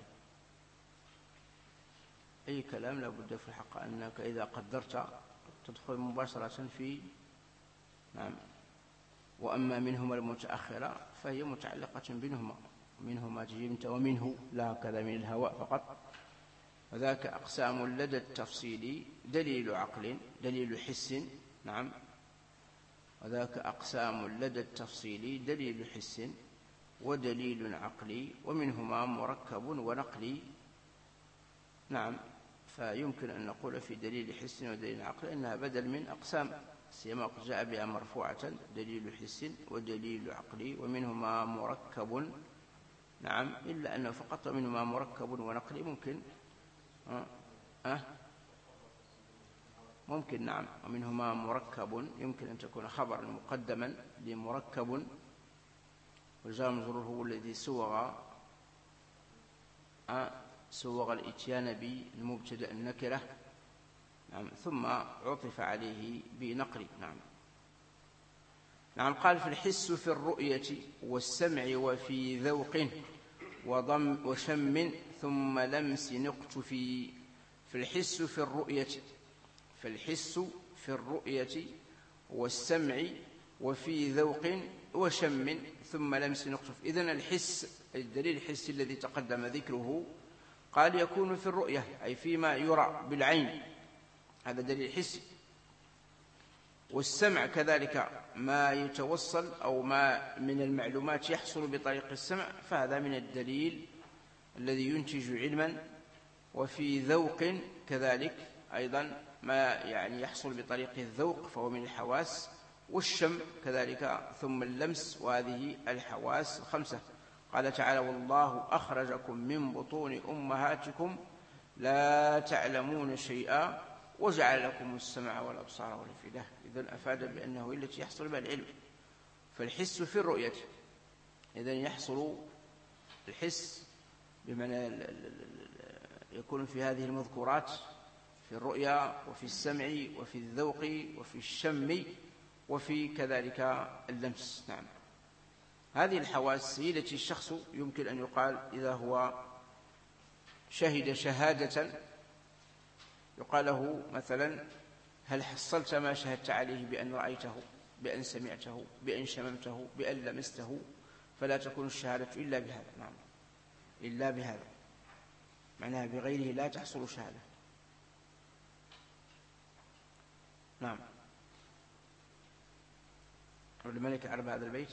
أي كلام لا بد في الحق أنك إذا قدرت تدخل مباشرة في نعم. وأما منهما المتأخرة فهي متعلقة بينهما، منهما جئت ومنه لا هكذا من الهواء فقط. وذاك أقسام لدى التفصيل دليل عقل دليل حس نعم. وذاك أقسام لدى التفصيل دليل حس ودليل عقلي، ومنهما مركب ونقلي نعم. فيمكن أن نقول في دليل حس ودليل عقلي أنها بدل من أقسام، سيما قد جاء بها مرفوعة، دليل حس ودليل عقلي، ومنهما مركب نعم. إلا أنه فقط منهما مركب ونقلي ممكن أه؟ أه؟ ممكن نعم. ومنهما مركب يمكن أن تكون خبرا مقدما لمركب، والجار المجرور هو الذي سوغ أه؟ سوغ الإتيان بالمبتدأ النكرة نعم، ثم عطف عليه بنقل نعم. نعم. قال في الحس في الرؤية والسمع وفي ذوق وضم وشم ثم لمس نقتفي. في الحس في الرؤية، في الحس في الرؤية والسمع وفي ذوق وشم ثم لمس نقتف. إذن الحس الدليل الحسي الذي تقدم ذكره قال يكون في الرؤية أي فيما يرى بالعين، هذا دليل حسي. والسمع كذلك ما يتوصل أو ما من المعلومات يحصل بطريق السمع، فهذا من الدليل الذي ينتج علما. وفي ذوق كذلك أيضا ما يعني يحصل بطريق الذوق فهو من الحواس. والشم كذلك، ثم اللمس، وهذه الحواس الخمسة. قال تعالى والله أخرجكم من بطون أمهاتكم لا تعلمون شيئا وجعل لكم السمع والأبصار والأفئدة. إذن أفاد بأنه التي يحصل بها العلم. فالحس في الرؤية، إذن يحصل الحس بمعنى يكون في هذه المذكورات في الرؤيا وفي السمع وفي الذوق وفي الشم وفي كذلك اللمس نعم. هذه الحواس هي التي الشخص يمكن أن يقال إذا هو شهد شهادة يقال له مثلا هل حصلت ما شهدت عليه بأن رأيته بأن سمعته بأن شممته بأن لمسته، فلا تكون الشهادة إلا بهذا نعم، إلا بهذا معناها بغيره لا تحصل شهادة نعم. والملك عرب هذا البيت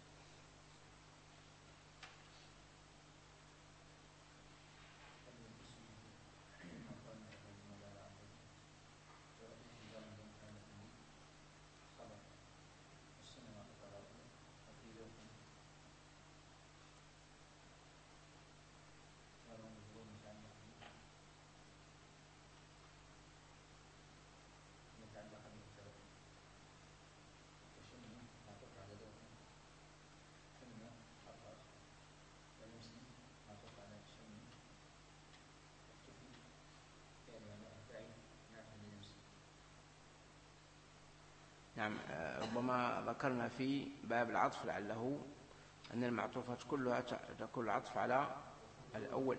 نعم. ربما ذكرنا في باب العطف لعله أن المعطوفات كلها تكون العطف على الأول.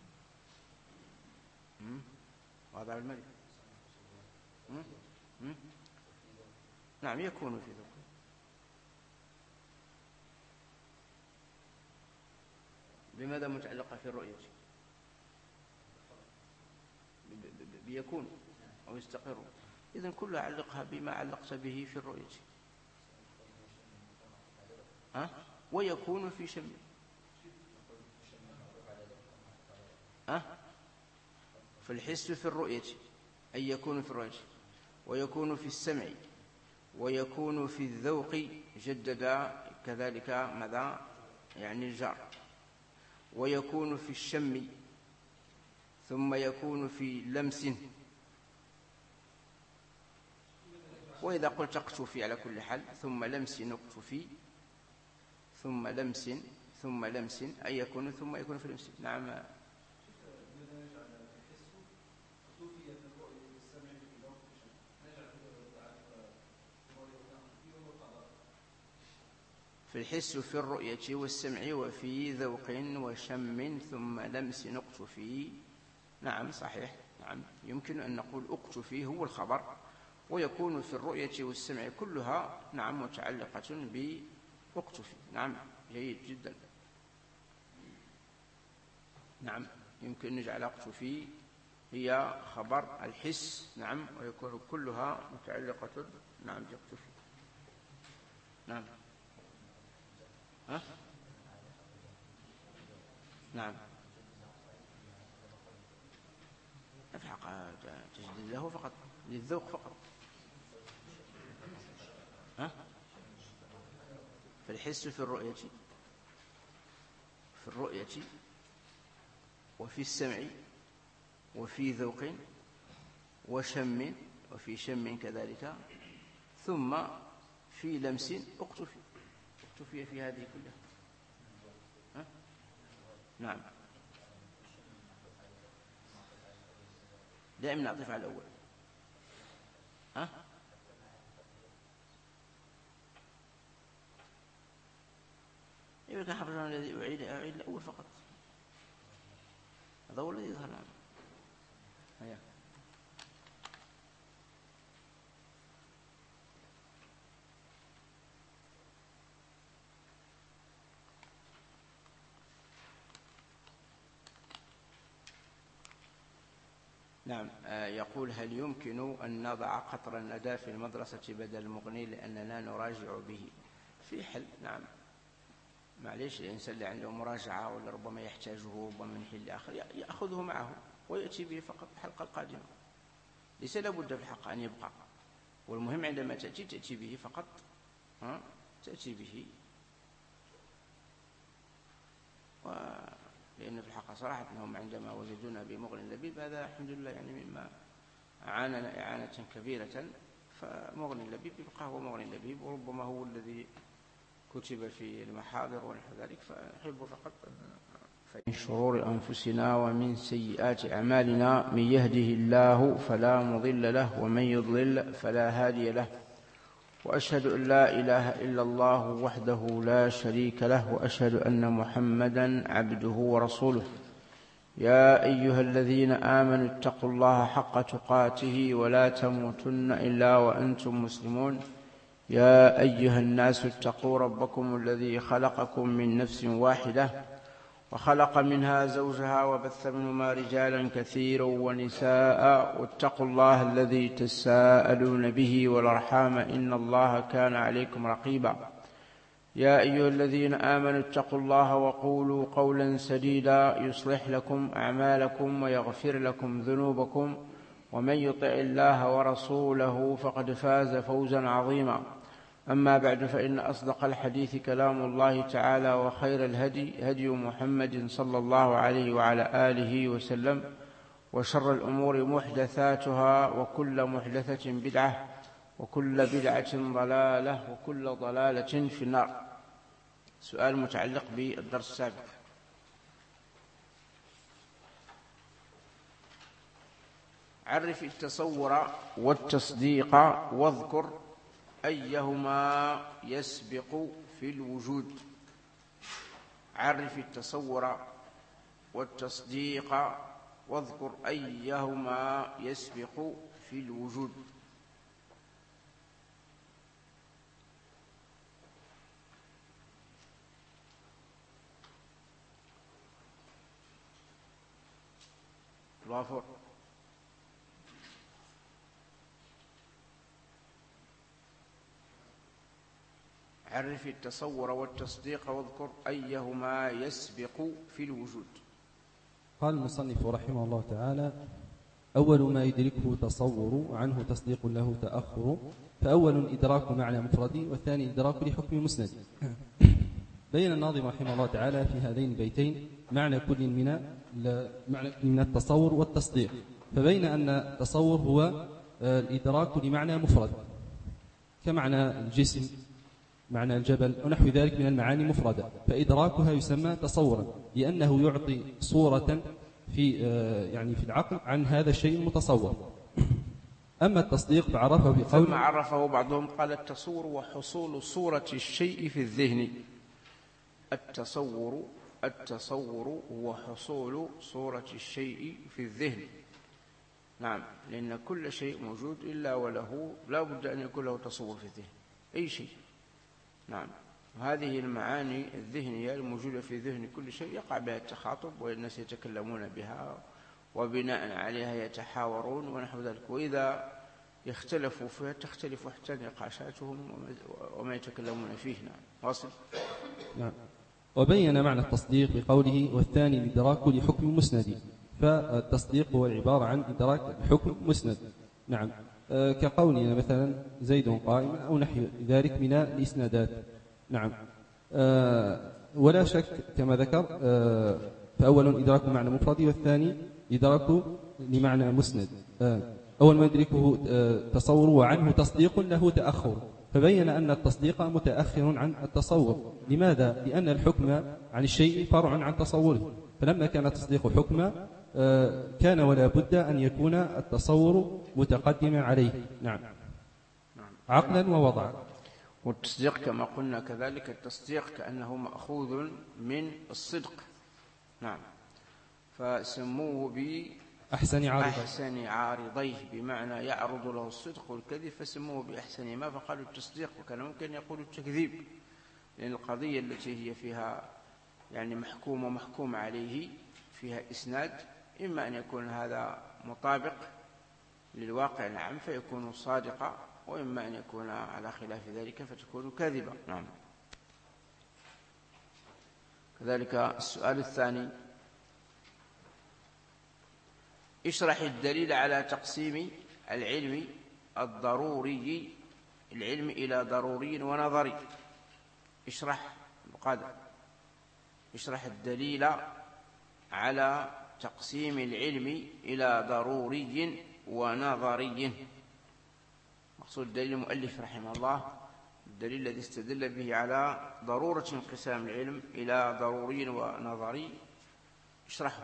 وضع الملك نعم يكون في ذلك. بماذا متعلقة في الرؤية؟ بيكون أو يستقر. إذن كلها علقها بما علقت به في الرؤية. ها؟ ويكون في شم. ها؟ في الحس في الرؤية أي يكون في الرؤية، ويكون في السمع، ويكون في الذوق جدد كذلك ماذا يعني الجار، ويكون في الشم، ثم يكون في لمس وإذا قلت اقتفي على كل حال ثم لمس اقتفي ثم لمس ثم لمس أي يكون ثم يكون في لمس. نعم. في الحس في الرؤية والسمع وفي ذوق وشم ثم لمس اقتفي. نعم صحيح. نعم يمكن أن نقول اقتفي هو الخبر، ويكون في الرؤية والسمع كلها نعم متعلقة باقتفي. نعم جيد جدا. نعم يمكن نجعل اقتفي هي خبر الحس نعم، ويكون كلها متعلقة نعم باقتفي. نعم. ها؟ نعم نفحق تجديد له فقط للذوق فقط. ها؟ في الحس في الرؤية في الرؤية وفي السمع وفي ذوق وشم وفي شم كذلك، ثم في لمس اقتفي اقتفي في هذه كلها. ها؟ نعم دائما نعطف على الأول. ها؟ يمكن حفظنا الذي أعيد أعيد الأول فقط، هذا هو الذي يظهر لنا. هيا. نعم يقول هل يمكن أن نضع قطر الندى في المدرسة بدل المغني لأننا نراجع به؟ في حل. نعم معليش الإنسان اللي عنده مراجعة ولا ربما يحتاجه ربما من حل آخر يأخذه معه ويأتي به فقط الحلقة القادمة، ليس لابد في الحق أن يبقى، والمهم عندما تأتي تأتي به فقط. ها؟ تأتي به و... لأن في الحق صراحة أنهم عندما وجدونا بمغني لبيب هذا الحمد لله يعني مما أعاننا إعانة كبيرة، فمغني لبيب يبقى هو مغني لبيب، وربما هو الذي كتب في المحاضر ونحو ذلك، فنحب فقط من شرور أنفسنا ومن سيئات أعمالنا، من يهده الله فلا مضل له ومن يضلل فلا هادي له، وأشهد أن لا إله إلا الله وحده لا شريك له، وأشهد أن محمدا عبده ورسوله. يا أيها الذين آمنوا اتقوا الله حق تقاته ولا تموتن إلا وأنتم مسلمون. يا أيها الناس اتقوا ربكم الذي خلقكم من نفس واحدة وخلق منها زوجها وبث منهما رجالا كثيرا ونساء، واتقوا الله الذي تساءلون به والأرحام إن الله كان عليكم رقيبا. يا أيها الذين آمنوا اتقوا الله وقولوا قولا سديدا يصلح لكم أعمالكم ويغفر لكم ذنوبكم، ومن يطع الله ورسوله فقد فاز فوزا عظيما. أما بعد، فإن أصدق الحديث كلام الله تعالى، وخير الهدي هدي محمد صلى الله عليه وعلى آله وسلم، وشر الأمور محدثاتها، وكل محدثة بدعة، وكل بدعة ضلالة، وكل ضلالة في النار. سؤال متعلق بالدرس السابق. عرف التصور والتصديق واذكر أيهما يسبق في الوجود. عرف التصور والتصديق واذكر أيهما يسبق في الوجود. الوافر. عرف التصور والتصديق واذكر أيهما يسبق في الوجود. قال المصنف رحمه الله تعالى: أول ما يدركه تصور عنه تصديق له تأخر، فأول إدراك معنى مفرد، والثاني إدراك لحكم مسند. بين الناظم رحمه الله تعالى في هذين البيتين معنى كل من معنى من التصور والتصديق، فبين أن التصور هو الإدراك لمعنى مفرد، كمعنى الجسم، معنى الجبل ونحو ذلك من المعاني مفردة، فإدراكها يسمى تصورا لأنه يعطي صورة في يعني في العقل عن هذا الشيء المتصور. أما التصديق فعرفه بقول ثم عرفه بعضهم قال التصور وحصول صورة الشيء في الذهن. التصور التصور هو حصول صورة الشيء في الذهن. نعم، لأن كل شيء موجود إلا وله لا بد أن يكون له تصور في الذهن، أي شيء. نعم، هذه المعاني الذهنية الموجودة في ذهن كل شيء يقع بها التخاطب والناس يتكلمون بها وبناء عليها يتحاورون ونحو ذلك، وإذا يختلفوا فيها تختلف حتى نقاشاتهم وما يتكلمون فيه. نعم، واصل. نعم. وبين معنى التصديق بقوله والثاني الإدراك لحكم مسند، فالتصديق هو العبارة عن إدراك حكم مسند. نعم، أه كقولنا مثلا زيد قائم أو نحو ذلك من الإسنادات. نعم، أه ولا شك كما ذكر أه فأول إدراك معنى مفرد والثاني إدراك لمعنى مسند. أه أول ما يدركه أه تصور وعنه تصديق له تأخر، فبين أن التصديق متأخر عن التصور. لماذا؟ لأن الحكم عن الشيء فرع عن تصوره، فلما كان التصديق حكما كان ولا بد أن يكون التصور متقدما عليه. نعم، عقلا ووضعا. والتصديق كما قلنا كذلك التصديق كأنه مأخوذ من الصدق. نعم، فسموه ب أحسن عارضيه أحسن عارضيه، بمعنى يعرض له الصدق والكذب فسموه بأحسن ما، فقالوا التصديق. وكان ممكن يقولوا التكذيب، لأن القضية التي هي فيها يعني محكوم ومحكوم عليه فيها إسناد، إما أن يكون هذا مطابق للواقع نعم فيكون صادقا، وإما أن يكون على خلاف ذلك فتكون كاذبا. نعم. كذلك السؤال الثاني: اشرح الدليل على تقسيم العلم الضروري العلم إلى ضروري ونظري. اشرح مقادر اشرح الدليل على تقسيم العلم إلى ضروري ونظري. مقصود الدليل المؤلف رحمه الله الدليل الذي استدل به على ضرورة انقسام العلم إلى ضروري ونظري. اشرحه.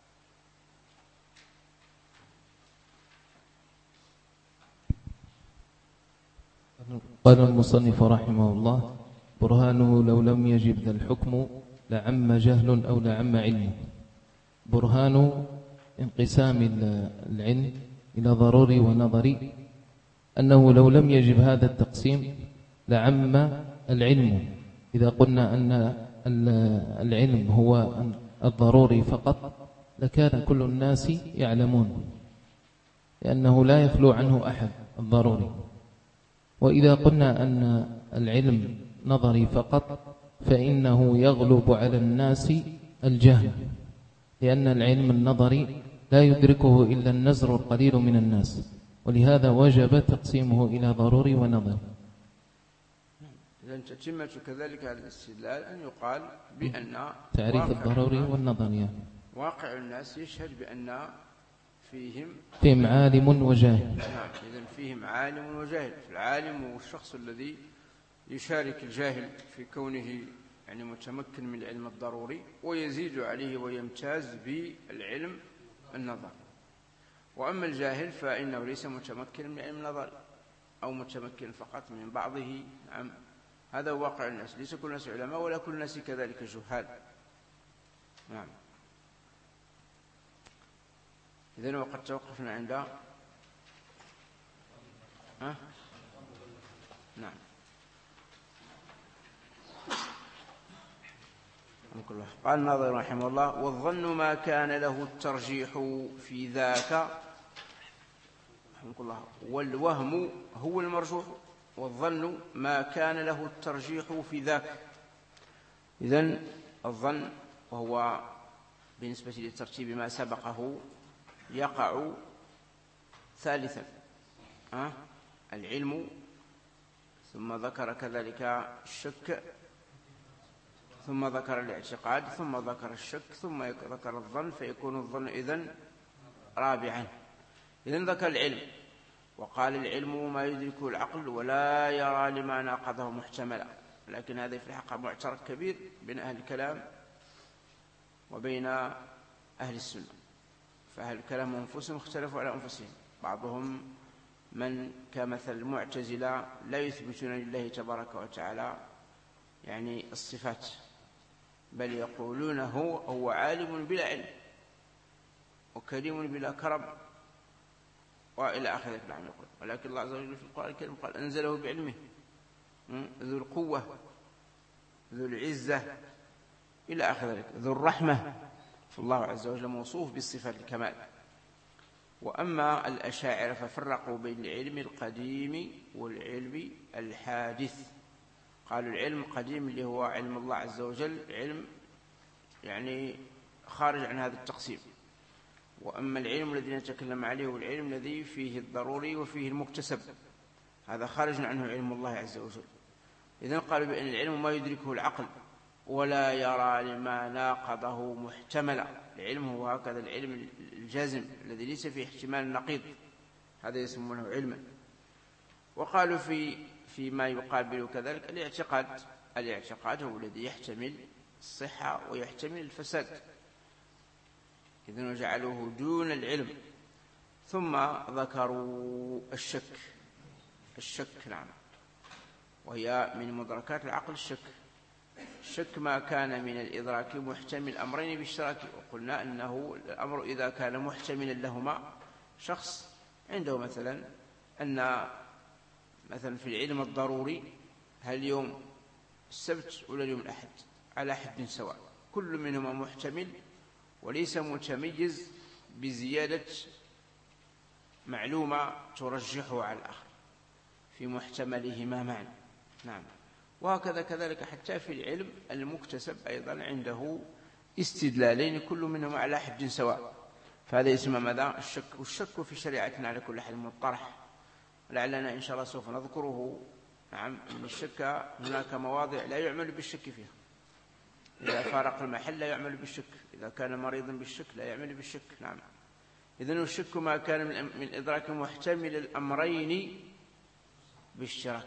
قال المصنف رحمه الله: برهانه لو لم يجب ذا الحكم لعم جهل أو لعم علم. برهان انقسام العلم إلى ضروري ونظري أنه لو لم يجب هذا التقسيم لعم العلم. إذا قلنا أن العلم هو الضروري فقط لكان كل الناس يعلمون، لأنه لا يخلو عنه أحد الضروري. وإذا قلنا أن العلم نظري فقط فإنه يغلب على الناس الجهل، لأن العلم النظري لا يدركه إلا النزر القليل من الناس، ولهذا وجب تقسيمه إلى ضروري ونظري. إذن تتمة كذلك على الاستدلال أن يقال بأن تعريف الضروري والنظري واقع الناس يشهد بأن فيهم فيهم عالم وجاهل. نعم، إذن فيهم عالم وجاهل. العالم هو الشخص الذي يشارك الجاهل في كونه يعني متمكن من العلم الضروري ويزيد عليه ويمتاز بالعلم النظري. وأما الجاهل فإنه ليس متمكن من العلم النظري أو متمكن فقط من بعضه. نعم، هذا واقع الناس، ليس كل الناس علماء ولا كل الناس كذلك جهال. نعم. إذن وقد توقفنا عند ها؟ نعم. قال الناظم رحمه الله: والظن ما كان له الترجيح في ذاك رحمه الله، والوهم هو المرجوح. والظن ما كان له الترجيح في ذاك. إذن الظن وهو بالنسبة لترتيب ما سبقه يقع ثالثا أه؟ العلم، ثم ذكر كذلك الشك، ثم ذكر الاعتقاد، ثم ذكر الشك، ثم ذكر الظن، فيكون الظن إذن رابعا. إذن ذكر العلم، وقال العلم ما يدركه العقل ولا يرى لما ناقضه محتملا. لكن هذا في الحقيقة معترك كبير بين أهل الكلام وبين أهل السنة. فأهل الكلام أنفسهم اختلفوا على أنفسهم، بعضهم من كمثل المعتزلة لا يثبتون لله تبارك وتعالى يعني الصفات، بل يقولون هو, هو عالم بلا علم وكريم بلا كرم وإلى آخر ذلك. نعم يقول، ولكن الله عز وجل في القرآن الكريم قال أنزله بعلمه، ذو القوة ذو العزة إلى آخر ذلك، ذو الرحمة. فالله عز وجل موصوف بالصفات الكمال. وأما الأشاعرة ففرقوا بين العلم القديم والعلم الحادث. قالوا العلم القديم اللي هو علم الله عز وجل علم يعني خارج عن هذا التقسيم، وأما العلم الذي نتكلم عليه هو العلم الذي فيه الضروري وفيه المكتسب، هذا خارج عنه علم الله عز وجل. إذن قالوا بأن العلم ما يدركه العقل ولا يرى لما ناقضه محتملا. العلم هو هكذا العلم الجازم الذي ليس فيه احتمال نقيض، هذا يسمونه علما. وقالوا في فيما يقابل كذلك الاعتقاد. الاعتقاد هو الذي يحتمل الصحة ويحتمل الفساد، إذن وجعلوه دون العلم. ثم ذكروا الشك. الشك نعم، وهي من مدركات العقل. الشك الشك ما كان من الإدراك محتمل أمرين باشتراك. وقلنا أنه الأمر إذا كان محتملا لهما، شخص عنده مثلا أن مثلا في العلم الضروري هل يوم السبت ولا اليوم الأحد على حد سواء، كل منهما محتمل وليس متميز بزيادة معلومة ترجحه على الآخر في محتملهما معا. نعم. وهكذا كذلك حتى في العلم المكتسب أيضا عنده استدلالين كل منهما على حد سواء، فهذا يسمى ماذا؟ الشك. والشك في شريعتنا على كل حال مطرح، لعلنا إن شاء الله سوف نذكره. نعم، أن الشك هناك مواضع لا يعمل بالشك فيها. إذا فارق المحل لا يعمل بالشك، إذا كان مريضا بالشك لا يعمل بالشك. نعم. إذن الشك ما كان من إدراك محتمل الأمرين باشتراك.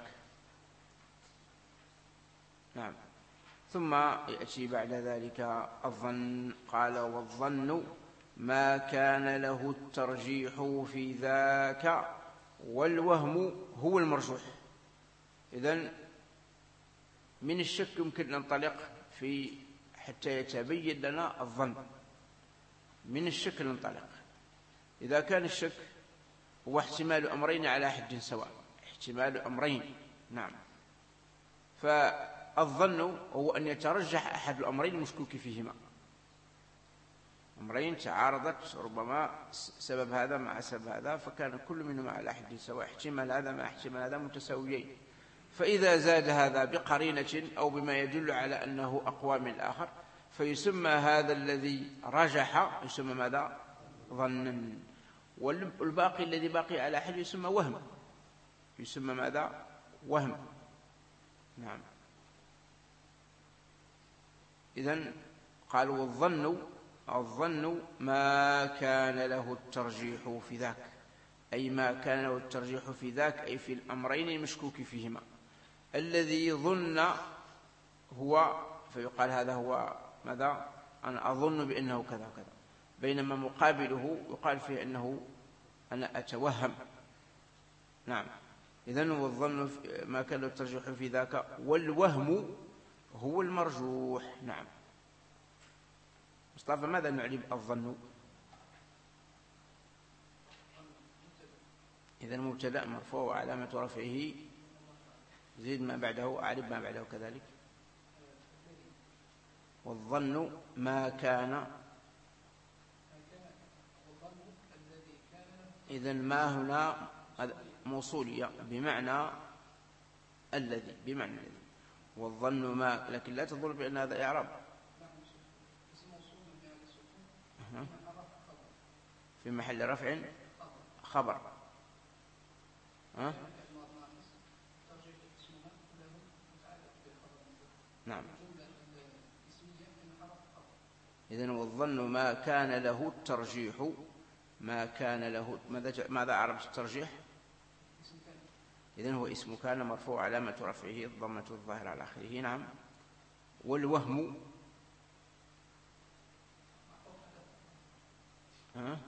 نعم. ثم يأتي بعد ذلك الظن. قال والظن ما كان له الترجيح في ذاك والوهم هو المرجوح. إذن من الشك يمكن ننطلق في حتى يتبين لنا الظن. من الشك ننطلق. إذا كان الشك هو احتمال أمرين على حد سواء، احتمال أمرين. نعم. فالظن هو أن يترجح أحد الأمرين المشكوك فيهما، أمرين تعارضت ربما سبب هذا مع سبب هذا، فكان كل منهما على حد سواء، احتمال هذا مع احتمال هذا متساويين. فإذا زاد هذا بقرينة أو بما يدل على أنه أقوى من الآخر فيسمى هذا الذي رجح يسمى ماذا؟ ظنا. والباقي الذي باقي على حد يسمى وهم، يسمى ماذا؟ وهم. نعم. إذن قالوا الظن الظن ما كان له الترجيح في ذاك، أي ما كان له الترجيح في ذاك أي في الأمرين المشكوك فيهما. الذي ظن هو فيقال هذا هو ماذا؟ أنا أظن بأنه كذا وكذا، بينما مقابله يقال فيه أنه أنا أتوهم. نعم. إذن والظن ما كان له الترجيح في ذاك والوهم هو المرجوح. نعم. مصطفى ماذا نعني الظن؟ إذن مبتدأ مرفوع وعلامة رفعه زيد ما بعده أعرب ما بعده كذلك. والظن ما كان، إذن ما هنا موصولية بمعنى الذي، بمعنى الذي. والظن ما، لكن لا تظن بأن هذا إعراب في محل رفع خبر. ها؟ نعم. إذن والظن ما كان له الترجيح، ما كان له ماذا ماذا عرفت الترجيح؟ إذن هو اسم كان مرفوع علامة رفعه الضمة الظاهرة على آخره. نعم. والوهم ها؟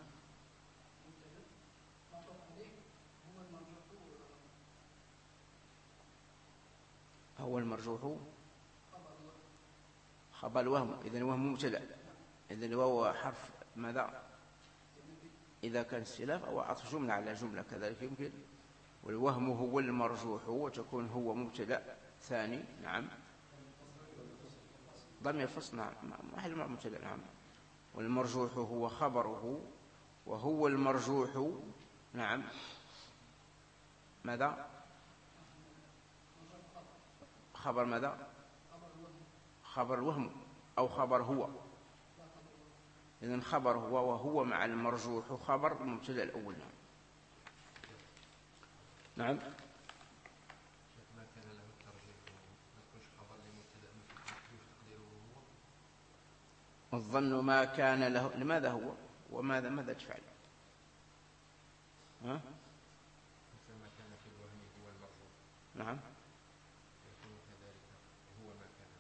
هو المرجوح خبر الوهم. إذن الوهم مبتدأ. إذن هو حرف ماذا؟ إذا كان استلاف أو عطف جملة على جملة كذلك يمكن. والوهم هو المرجوح وتكون هو مبتدأ ثاني. نعم. ضمير فصل. نعم. محل مبتدأ. نعم. والمرجوح هو خبره وهو المرجوح. نعم. ماذا؟ خبر ماذا؟ خبر الوهم أو خبر هو. إذن خبر هو وهو مع المرجوح خبر المبتدأ الأول. نعم. نعم. ما كان له الترجيح ما يكونش خبر لمبتدأ كيف تقديره هو؟ الظن ما كان له. لماذا هو وماذا ماذا تفعل؟ ها؟ ما كان في الوهم هو المرجوح. نعم. يكون كذلك هو ما كان.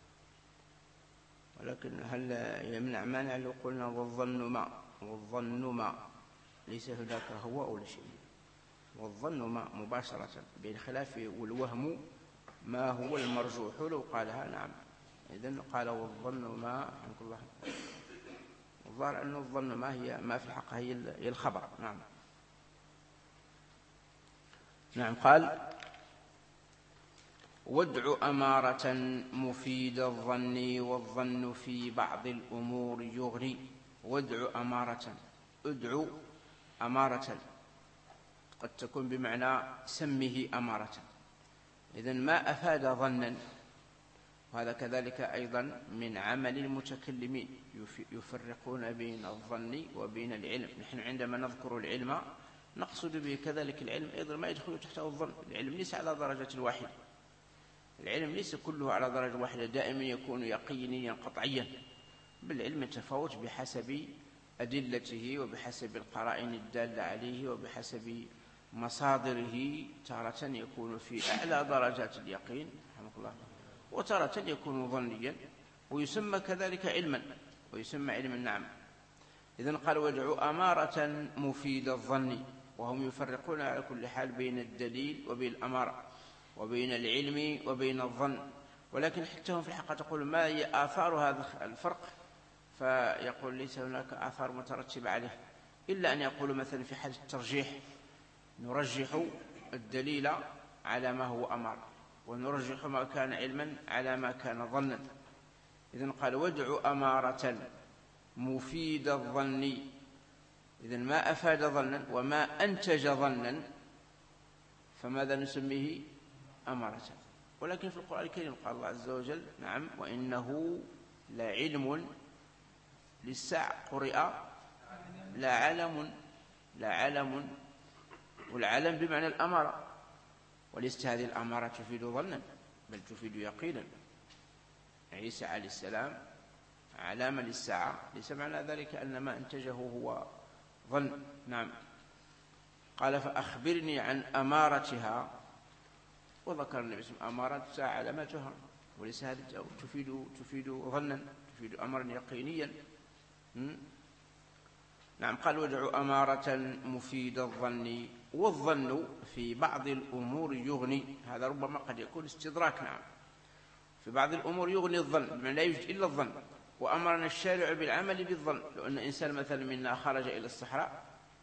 ولكن هل يمنع مانع لو قلنا والظن ما والظن ما ليس هناك هو أو لا شيء؟ والظن ما مباشرة بالخلاف والوهم ما هو المرجوح لو قالها. نعم. إذن قال والظن ما رحمك الله. الظاهر أن الظن ما هي ما في الحق هي الخبر. نعم. نعم. قال وادع أمارة مفيد الظن والظن في بعض الأمور يغني. وادع أمارة. ادع أمارة قد تكون بمعنى سمه أمارة. إذن ما أفاد ظنا. وهذا كذلك أيضا من عمل المتكلمين يفرقون بين الظن وبين العلم. نحن عندما نذكر العلم نقصد به كذلك العلم أيضا ما يدخل تحته الظن. العلم ليس على درجة واحدة. العلم ليس كله على درجة واحدة دائما يكون يقينيا قطعيا. بالعلم يتفاوت بحسب أدلته وبحسب القرائن الدالة عليه وبحسب مصادره. تارة يكون في أعلى درجات اليقين رحمه الله وتارة يكون ظنيا ويسمى كذلك علما ويسمى علما. نعم. إذن قال وادعوا أمارة مفيد الظن. وهم يفرقون على كل حال بين الدليل وبين الأمارة وبين العلم وبين الظن. ولكن حتى هم في الحقيقة تقول ما هي آثار هذا الفرق؟ فيقول ليس هناك آثار مترتبة عليه إلا أن يقول مثلا في حال الترجيح نرجح الدليل على ما هو أمر ونرجح ما كان علما على ما كان ظنا. إذن قال وادعوا أمارة مفيد الظن. إذن ما أفاد ظنا وما أنتج ظنا فماذا نسميه؟ أمارة. ولكن في القرآن الكريم قال الله عز وجل نعم وإنه لعلم للساعة. قرئ لا علم. لا علم. والعلم بمعنى الأمارة. وليست هذه الأمارة تفيد ظنا بل تفيد يقينا. عيسى عليه السلام علامة للساعة ليس معنى ذلك أن ما أنتجه هو ظن. نعم. قال فأخبرني عن أمارتها. وذكر النبي صلى الله عليه وسلم أمارات الساعة علامتها وليس هذه تفيد تفيد ظنا تفيد أمرا يقينيا. نعم. قال وادعوا أمارة مفيد الظن والظن في بعض الأمور يغني. هذا ربما قد يكون استدراك. نعم. في بعض الأمور يغني الظن بمعنى لا يوجد إلا الظن. وأمرنا الشارع بالعمل بالظن. لو أن إنسان مثلا منا خرج إلى الصحراء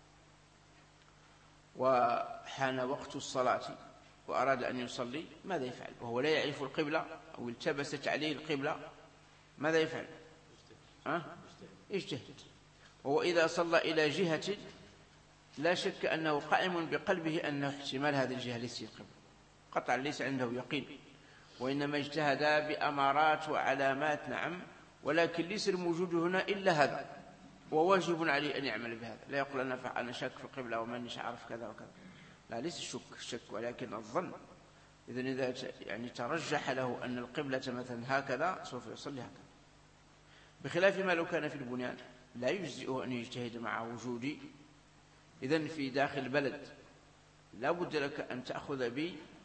وحان وقت الصلاة وأراد أن يصلي ماذا يفعل وهو لا يعرف القبلة أو التبست عليه القبلة؟ ماذا يفعل؟ أه؟ يجتهد. وهو إذا صلى إلى جهة لا شك أنه قائم بقلبه أنه احتمال هذه الجهة ليست القبلة قطعا ليس عنده يقين وإنما اجتهد بأمارات وعلامات. نعم. ولكن ليس الموجود هنا إلا هذا وواجب عليه أن يعمل بهذا. لا يقول أنا أنا شك في القبلة ومانيش عارف كذا وكذا. لا ليس الشك الشك ولكن الظن. إذن إذا يعني ترجح له أن القبلة مثلا هكذا سوف يصلي هكذا. بخلاف ما لو كان في البنيان لا يجزئه أن يجتهد مع وجود. إذن في داخل البلد لا بد لك أن تأخذ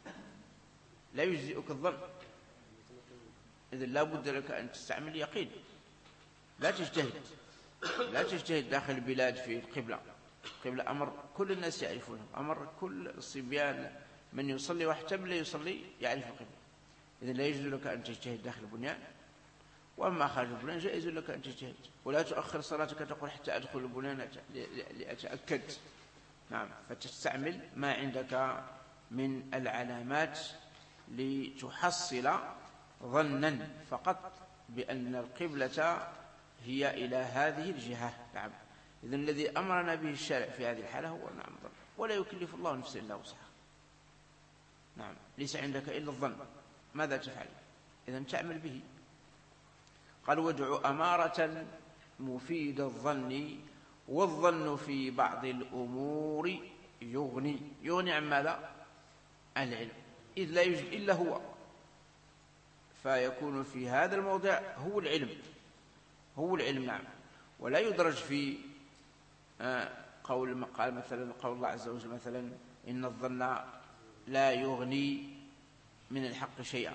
لا يجزئك الظن، إذن لا بد لك أن تستعمل يقين. لا تجتهد لا تجتهد داخل البلاد في القبلة. القبلة أمر كل الناس يعرفونه، أمر كل الصبيان، من يصلي واحتمل لا يصلي يعرف القبلة. إذن لا يجوز لك أن تجتهد داخل البنيان، وأما خارج البنيان جائز لك أن تجتهد. ولا تؤخر صلاتك تقول حتى أدخل البنيان لأتأكد. نعم، فتستعمل ما عندك من العلامات لتحصل ظنا فقط بأن القبلة هي إلى هذه الجهة. نعم، إذن الذي أمرنا به الشارع في هذه الحالة هو نعم ظن، ولا يكلف الله نفسا إلا وسعها. نعم، ليس عندك إلا الظن، ماذا تفعل؟ إذن تعمل به. قال وادع أمارة مفيد الظن، والظن في بعض الأمور يغني. يغني عن ماذا؟ العلم، إذ لا يوجد إلا هو، فيكون في هذا الموضع هو العلم هو العلم نعم. ولا يدرج في قول مقال مثلا قول الله عز وجل مثلا إن الظن لا يغني من الحق شيئا.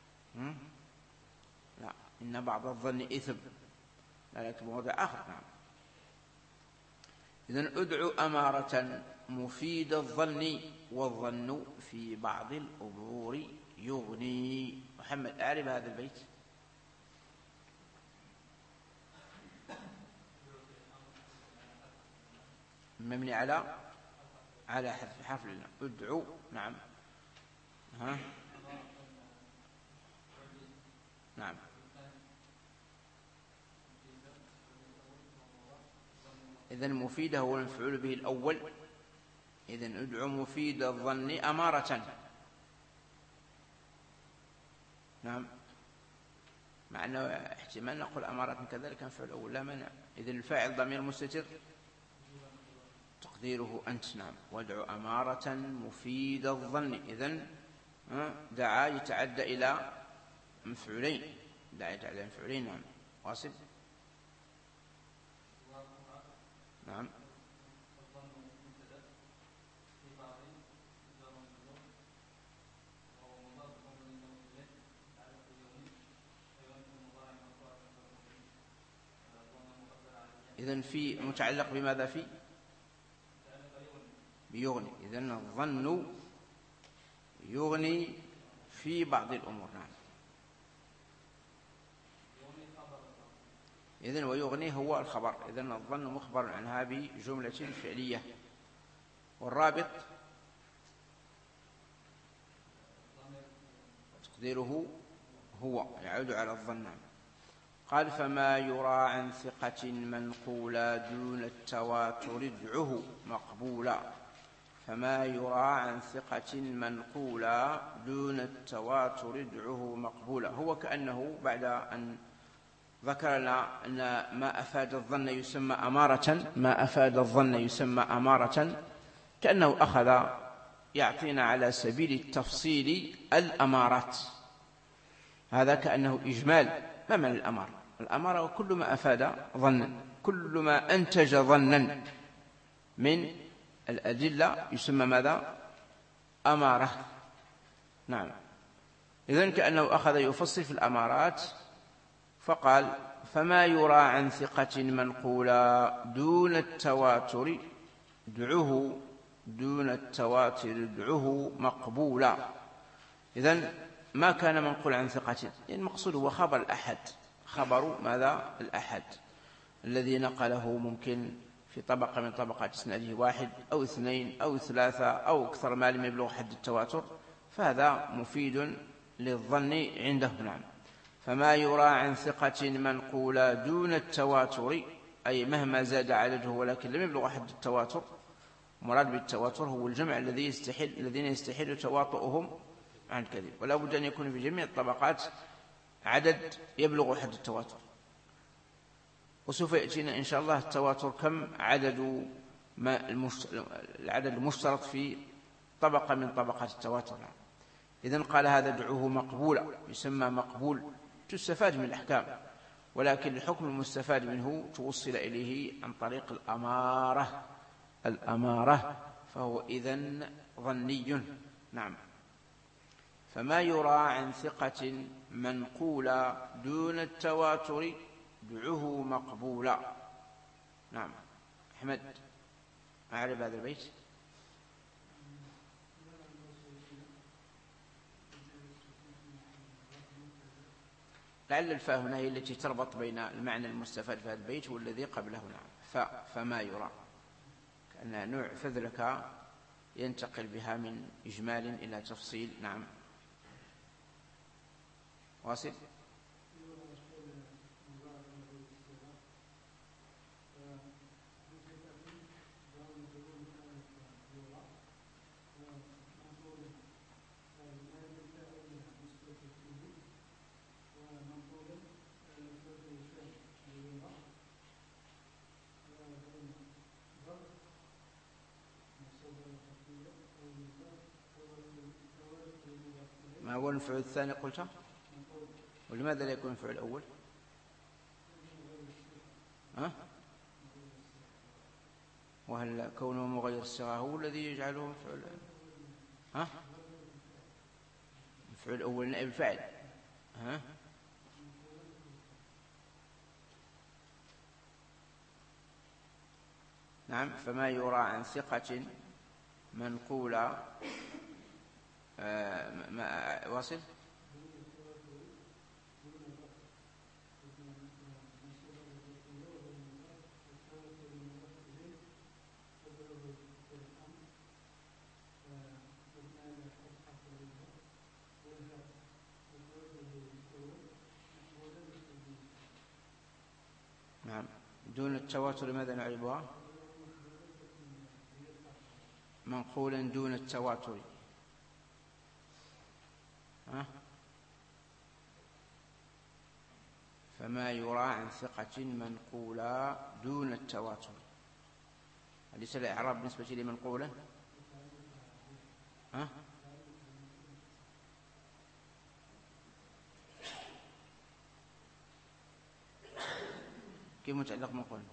لا، إن بعض الظن إثم، لا، لكن موضع آخر. نعم، إذن ادع أمارة مفيد الظن، والظن في بعض الأمور يغني. محمد أعرف هذا البيت. مبني على على حذف حرف العلة. ادعو. نعم. ها. نعم. إذن مفيد هو المفعول به الأول. إذن ادعو مفيد الظن أمارة. نعم، مع أنه احتمال نقول أمارة كذلك مفعول الأول لا مانع. إذن الفاعل ضمير مستتر تقديره أنت. نعم، وادعو أمارة مفيد الظن. إذن دعا يتعدى إلى مفعولين، دعا يتعدى إلى مفعولين. نعم، واصل. نعم. إذن في متعلق بماذا؟ في بيغني. إذن الظن يغني في بعض الأمور. نعم، إذن ويغني هو الخبر. إذن الظن مخبر عنها بجملة فعلية، والرابط تقديره هو يعود على الظن. قال فما يرى عن ثقة منقولا دون التواتر ادعه مقبولا. فما يرى عن ثقة منقولا دون التواتر ادعه مقبولا. هو كأنه بعد أن ذكر لنا أن ما أفاد الظن يسمى أمارة، ما أفاد الظن يسمى أمارة، كأنه أخذ يعطينا على سبيل التفصيل الأمارات. هذا كأنه إجمال. ما معنى الأمارة؟ الأمارة كل ما أفاد ظنا، كل ما أنتج ظنا من الأدلة يسمى ماذا؟ أمارة. نعم، إذن كأنه أخذ يفصل في الأمارات فقال فما يرى عن ثقة منقولا دون التواتر ادعه دون التواتر ادعه مقبولا. إذن ما كان منقول عن ثقة، المقصود هو خبر الأحد، خبر ماذا؟ الأحد الذي نقله ممكن في طبقة من طبقات إسناده واحد أو اثنين أو ثلاثة أو أكثر ما لم يبلغ حد التواتر، فهذا مفيد للظن عنده. نعم، فما يرى عن ثقة منقولا دون التواتر أي مهما زاد عدده ولكن لم يبلغ حد التواتر. مراد بالتواتر هو الجمع الذي يستحيل الذين يستحيل تواطؤهم عن الكذب، ولا بد أن يكون في جميع الطبقات عدد يبلغ حد التواتر. وسوف يأتينا إن شاء الله التواتر كم عدد ما العدد المشترط في طبقة من طبقات التواتر. إذن قال هذا دعوه مقبولا، يسمى مقبول، تستفاد من الأحكام، ولكن الحكم المستفاد منه توصل إليه عن طريق الأمارة الأمارة فهو إذن ظني. نعم، فما يرى عن ثقة منقولا دون التواتر دعه مقبولا. نعم أحمد أعرف هذا البيت. لعل الفاء هنا هي التي تربط بين المعنى المستفاد في هذا البيت والذي قبله. نعم فاء فما يرى كأن نوع فذلك ينتقل بها من إجمال إلى تفصيل. نعم واصل. ما هو المفعول الثاني قلت؟ ولماذا لا يكون المفعول الأول؟ ها؟ وهل كونه مغير الصيغة هو الذي يجعله مفعول؟ ها؟ المفعول الأول نائب الفاعل. ها؟ نعم فما يرى عن ثقة منقولة. آه ما واصل. نعم دون التواتر ماذا نعرفها؟ منقولا دون التواتر. ها؟ فما يرى عن ثقة منقولا دون التواتر. أليس الإعراب بالنسبة لي منقولا؟ ها؟ كيف متعلق منقولا؟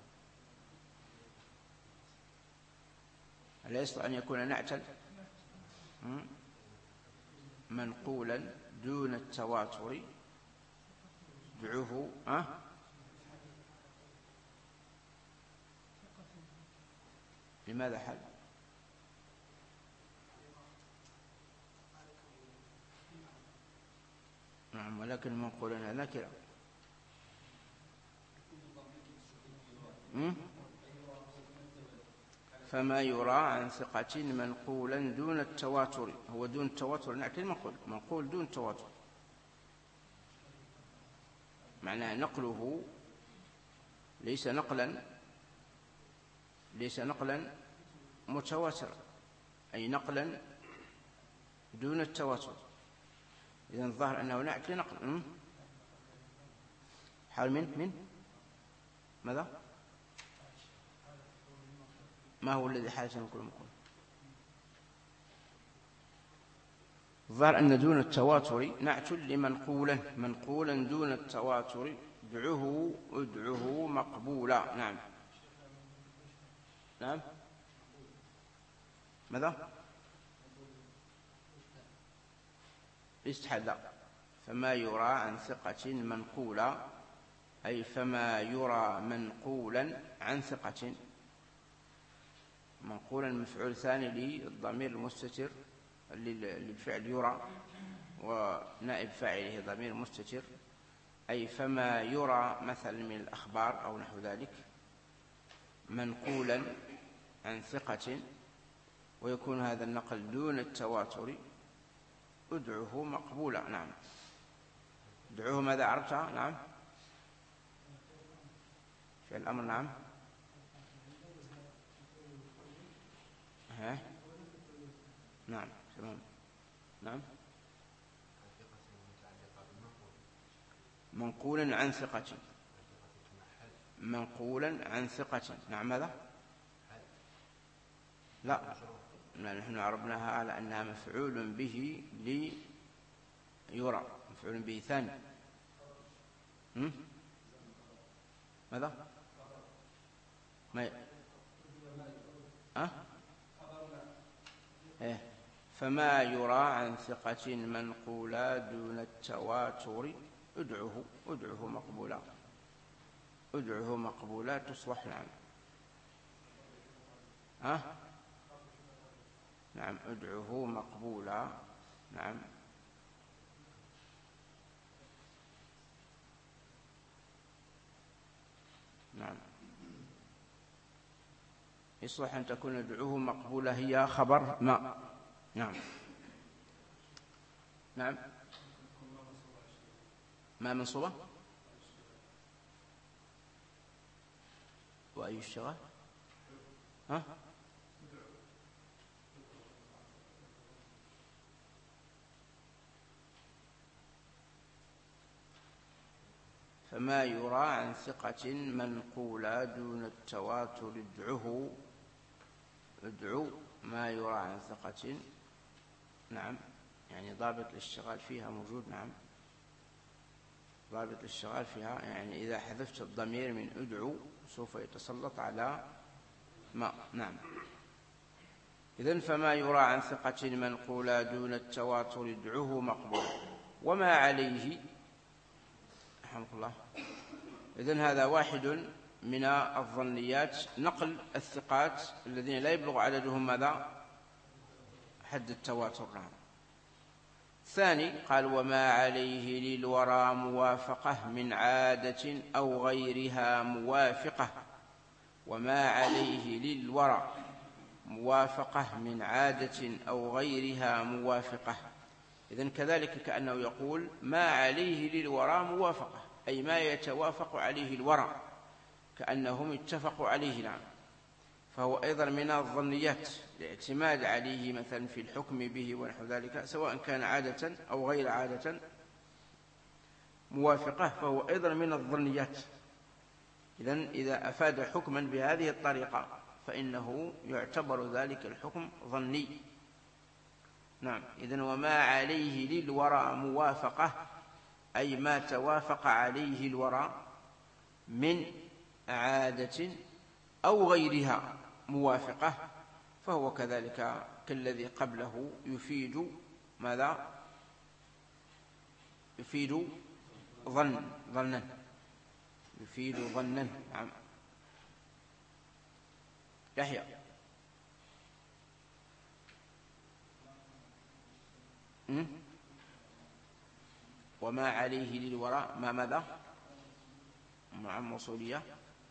ألا يصلح أن يكون نعتا منقولا دون التواتر دعوه. أه؟ لماذا حل؟ نعم ولكن منقولا نكرة. فما يرى عن ثقة منقولا دون التواتر. هو دون التواتر نعت المنقول منقول دون التواتر معناه نقله ليس نقلا ليس نقلا متواترا أي نقلا دون التواتر. إذن الظاهر أنه نعت لنقل. حال من من ماذا؟ ما هو الذي حالة من كل مقول؟ الظاهر أن دون التواتر نعت لمنقولا منقولا دون التواتر ادعه ادعه مقبولا. نعم نعم ماذا؟ استحل. فما يرى عن ثقة منقولا أي فما يرى منقولا عن ثقة. منقولا المفعول ثاني للضمير المستتر للفعل يرى ونائب فاعله ضمير مستتر. أي فما يرى مثلا من الأخبار أو نحو ذلك منقولا عن ثقة ويكون هذا النقل دون التواتر ادعه مقبولا. نعم ادعوه ماذا عرفتها؟ نعم في الأمر. نعم ها؟ نعم تمام. نعم منقولا عن ثقة منقولا عن ثقة. نعم ماذا؟ لا نحن عربناها على أنها مفعول به ليرى مفعول به ثاني. م? ماذا؟ ما ي... أه؟ إيه فما يرى عن ثقة منقولا دون التواتر ادعه ادعه مقبولا ادعه مقبولا تصلح. نعم ها نعم ادعه مقبولا. نعم نعم يصلح أن تكون ادعوه مقبولة هي خبر ما. نعم نعم ما منصوبة وأي اشتغال ها فما يرى عن ثقة منقولا دون التواتر ادعه ادعو ما يرى عن ثقة. نعم يعني ضابط الاشتغال فيها موجود. نعم ضابط الاشتغال فيها يعني إذا حذفت الضمير من ادعو سوف يتسلط على ما. نعم إذن فما يرى عن ثقة منقولا دون التواتر ادعوه مقبول. وما عليه رحمه الله. إذن هذا واحد من الظنيات نقل الثقات الذين لا يبلغ عددهم ماذا حد التواتر. نعم ثاني قال وما عليه للورى موافقة من عادة أو غيرها موافقة. وما عليه للورى موافقة من عادة أو غيرها موافقة. إذن كذلك كأنه يقول ما عليه للورى موافقة أي ما يتوافق عليه الورى كأنهم اتفقوا عليه. نعم فهو أيضا من الظنيات الاعتماد عليه مثلا في الحكم به ونحو ذلك سواء كان عادة أو غير عادة موافقة فهو أيضا من الظنيات. إذن إذا أفاد حكما بهذه الطريقة فإنه يعتبر ذلك الحكم ظني. نعم إذن وما عليه للورى موافقة أي ما توافق عليه الورى من عادة أو غيرها موافقة فهو كذلك كالذي قبله يفيد ماذا يفيد ظن ظنا يفيد ظنا. نعم يحيى وما عليه للوراء ما ماذا مع موصولية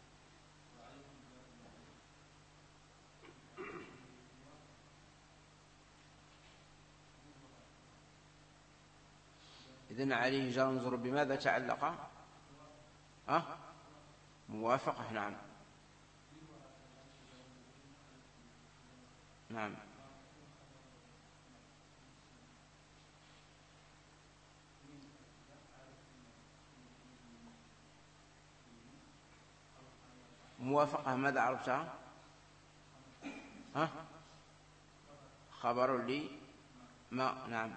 إذن عليه جار انظر بماذا تعلق أه؟ موافقة. نعم نعم موافقة ماذا عرفتها ها خبر لي ما. نعم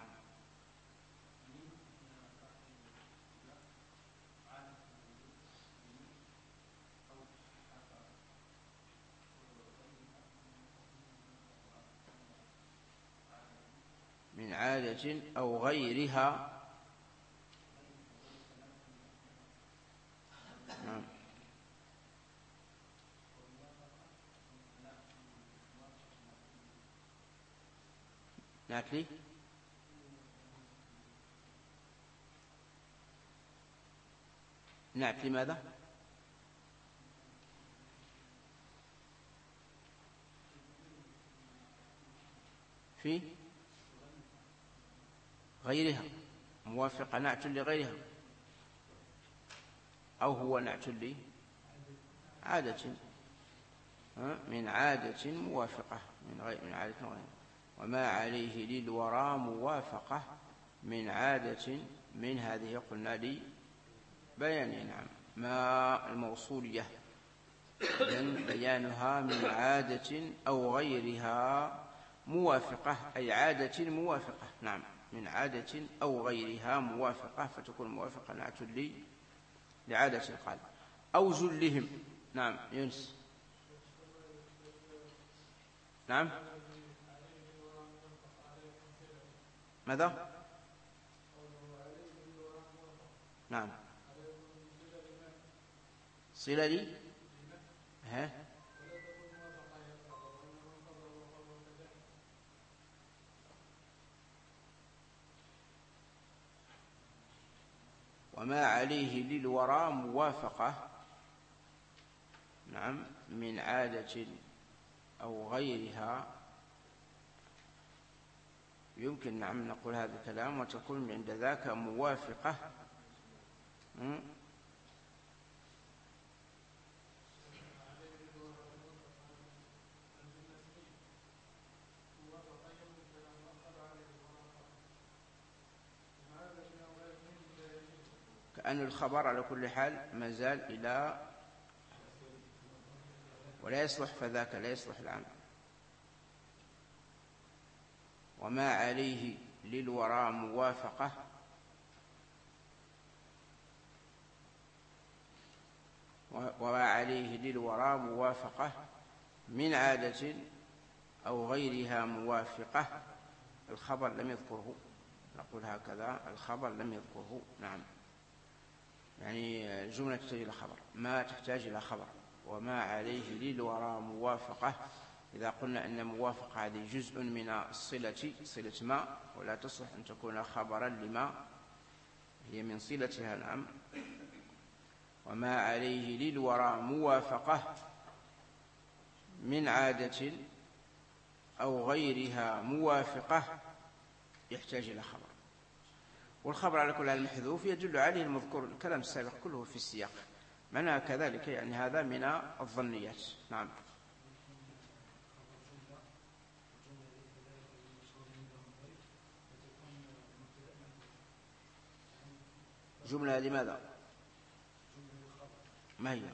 من عادة أو غيرها. نعم ناكلي ناكلي ماذا في غيرها موافقة نعت لغيرها أو هو نعت لي عادة من عادة موافقة من غير من عادة غير. وما عليه للورى موافقة من عادة من هذه قلنا لي بيان. نعم ما الموصولية إذن بيانها من عادة أو غيرها موافقة أي عادة موافقة. نعم من عادة أو غيرها موافقة فتكون موافقة نعت لي لعادة القال أو زلهم. نعم يونس نعم ماذا؟ نعم صلة لي ها وما عليه للورى موافقة نعم من عادة أو غيرها. يمكن نعم نقول هذا الكلام وتكون عند ذاك موافقة م? كأن الخبر على كل حال ما زال إلى ولا يصلح، فذاك لا يصلح العام. وما عليه للورى موافقة وما عليه للورى موافقة من عادة أو غيرها موافقة. الخبر لم يذكره، نقول هكذا الخبر لم يذكره. نعم يعني الجملة تحتاج إلى خبر، ما تحتاج إلى خبر. وما عليه للورى موافقة، إذا قلنا أن موافقة هذه جزء من الصلة، صلة ما، ولا تصلح أن تكون خبرا لما، هي من صلتها. نعم وما عليه للورى موافقة من عادة أو غيرها موافقة يحتاج إلى خبر. والخبر على كل حال محذوف يدل عليه المذكور الكلام السابق كله في السياق، معناها كذلك يعني هذا من الظنيات. نعم جملة لماذا؟ ما هي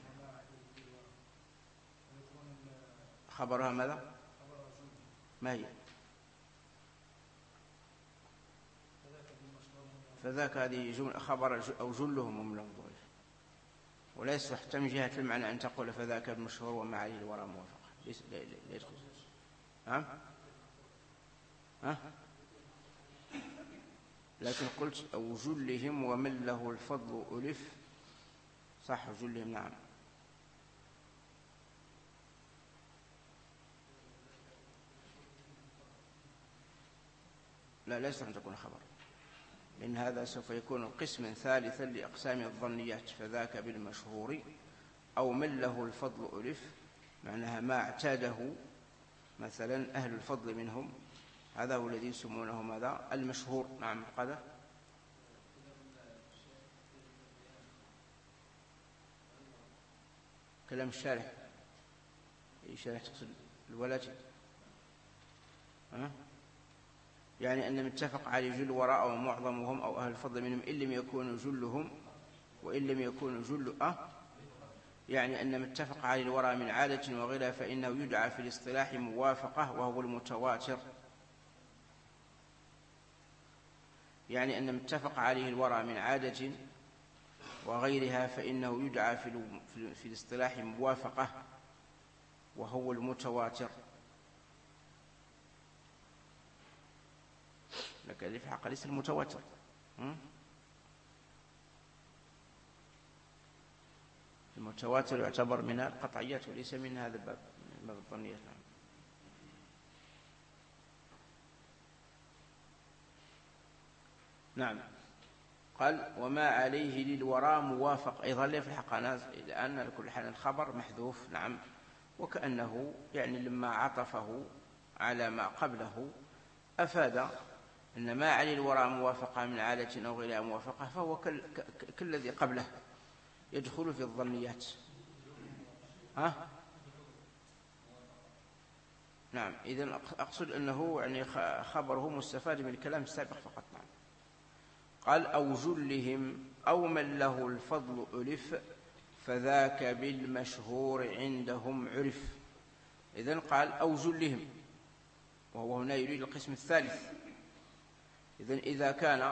خبرها ماذا؟ ما هي؟ فذاك هذه جملة خبر أو جلهم من لفظه، ولا يصح من جهة المعنى أن تقول فذاك المشهور وما عليه الورى موافقة. ليس لا لا يدخل. ها ها لكن قلت أو جلهم ومن له الفضل ألف، صح جلهم. نعم لا لا يصح أن تكون خبر، لأن هذا سوف يكون قسما ثالثا لأقسام الظنيات. فذاك بالمشهور أو من له الفضل ألف، معناها ما اعتاده مثلا أهل الفضل منهم، هذا هو الذي يسمونه ماذا؟ المشهور. نعم قال كلام الشارح. أي شارح تقصد؟ الولاتي. أه؟ يعني أن متفق عليه جل وراء أو معظمهم أو أهل الفضل منهم إن لم يكونوا جلهم وإن لم يكونوا جل أه يعني أن متفق عليه الوراء من عادة وغيرها فإنه يدعى في الاصطلاح موافقة وهو المتواتر. يعني أن متفق عليه الوراء من عادة وغيرها فإنه يدعى في, في الاصطلاح موافقة وهو المتواتر. لكن في حق ليس المتواتر. المتواتر يعتبر من القطعيات وليس من هذا الباب، من باب الظنيات. نعم قال وما عليه للوراء موافق. أيضا في الحق الآن لكل حال الخبر محذوف. نعم وكأنه يعني لما عطفه على ما قبله أفاد أن ما عليه الوراء موافقة من عادة أو غيرها موافقة، فهو كالذي قبله يدخل في الظنيات. ها؟ نعم إذن أقصد أنه يعني خبره مستفاد من الكلام السابق فقط. نعم قال أو جلهم أو من له الفضل ألف فذاك بالمشهور عندهم عرف. إذن قال أو جلهم، وهو هنا يريد القسم الثالث. إذن إذا كان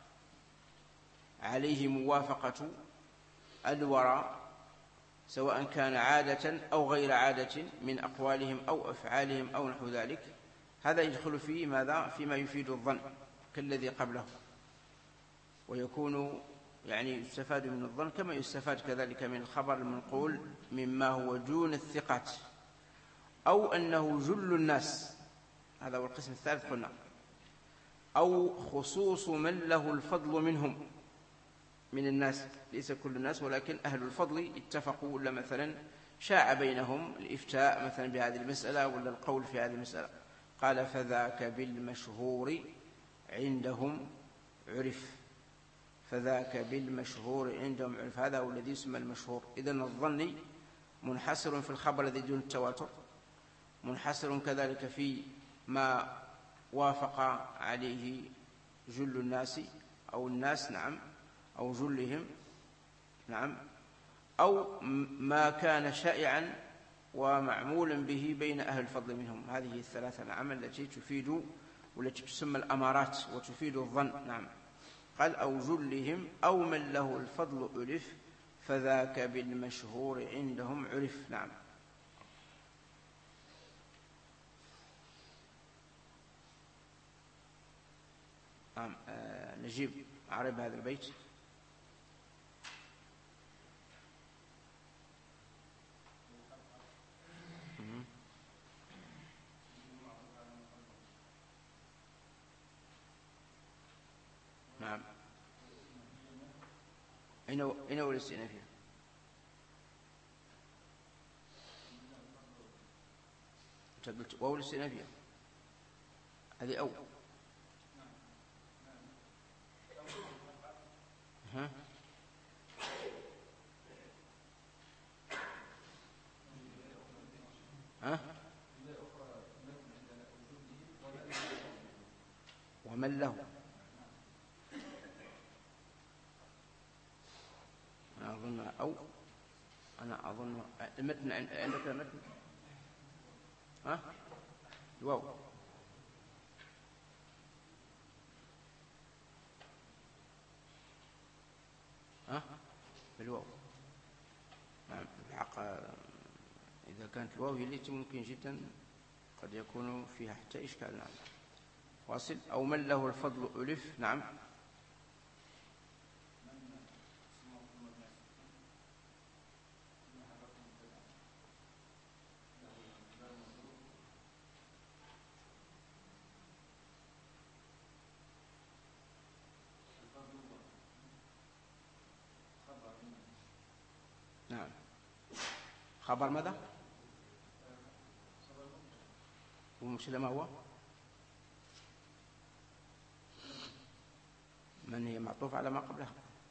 عليه موافقة الوراء سواء كان عادة أو غير عادة من أقوالهم أو أفعالهم أو نحو ذلك، هذا يدخل فيه ماذا؟ فيما يفيد الظن. كالذي قبله، ويكون يعني يستفاد من الظن كما يستفاد كذلك من الخبر المنقول مما هو دون الثقات، أو أنه جل الناس، هذا هو القسم الثالث قلنا، أو خصوص من له الفضل منهم من الناس، ليس كل الناس ولكن أهل الفضل اتفقوا، ولا مثلا شاع بينهم الإفتاء مثلا بهذه المسألة ولا القول في هذه المسألة. قال فذاك بالمشهور عندهم عرف، فذاك بالمشهور عندهم عرف، هذا هو الذي يسمى المشهور. إذن الظن منحصر في الخبر الذي دون التواتر، منحصر كذلك في ما وافق عليه جل الناس أو الناس، نعم، أو جلهم، نعم، أو ما كان شائعا ومعمولا به بين أهل الفضل منهم. هذه الثلاثة نعم التي تفيد والتي تسمى الأمارات وتفيد الظن. نعم. قال أو جلهم أو من له الفضل ألف، فذاك بالمشهور عندهم عرف. نعم. نعم. آه نجيب أعرب هذا البيت. نعم. أين أين هو الاستئنافية؟ أنت قلت واو الاستئنافية هذه أو ها ها ومن له. أنا أظن أو أنا أظن المتن عندك المتن ها الواو ها بالواو. نعم. الحق إذا كانت الواو هي التي ممكن جدا قد يكون فيها حتى إشكال. نعم. واصل. أو من له الفضل ألف. نعم. نعم. خبر ماذا؟ ومبتدأ ما هو؟ من هي معطوف على ما قبلها.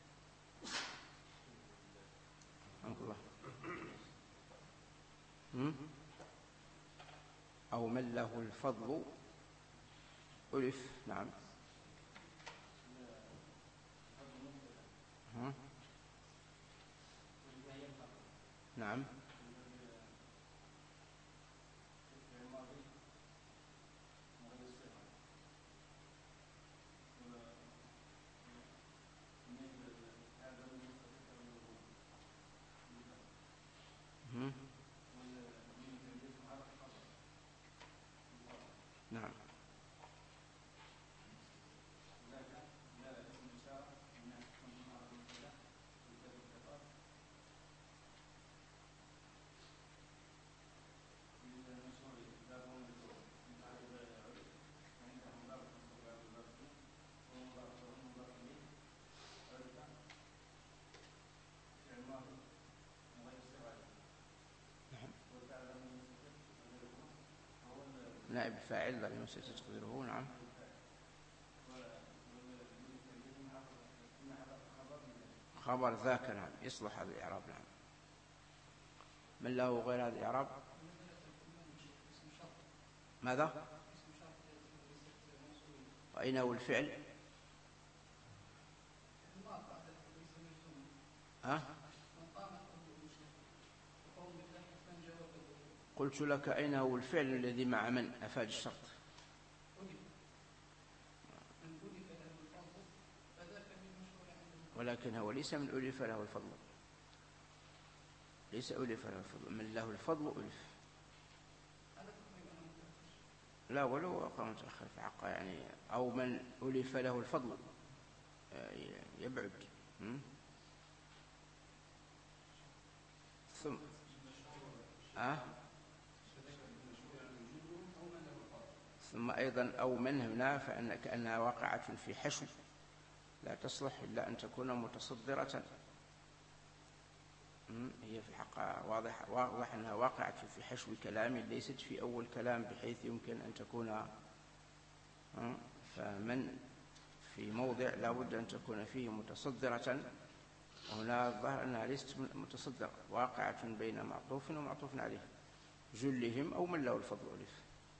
رحمك الله. أو من له الفضل ألف. نعم. ها؟ نعم. نعم. نائب فاعل ضمير مستتر تقديره. نعم. خبر ذاك. نعم. يصلح هذا الإعراب. نعم. من له غير هذا الإعراب؟ ماذا؟ وأين هو الفعل؟ ها؟ قلت لك أين هو الفعل الذي مع من أفاد الشرط؟ ولكن هو ليس من ألف له الفضل، ليس ألف له الفضل، من له الفضل ألف. لا ولو وقع متأخر في حقه يعني، أو من ألف له الفضل يبعد. ثم أه؟ ثم أيضا أو من هنا فإن كأنها واقعة في حشو، لا تصلح إلا أن تكون متصدرة. هي في الحق واضح واضح أنها واقعة في حشو كلام، ليست في أول كلام بحيث يمكن أن تكون، فمن في موضع لا بد أن تكون فيه متصدرة، وهنا الظاهر أنها ليست متصدرة، واقعة بين معطوف ومعطوف عليه، جلهم أو من له الفضل ألف،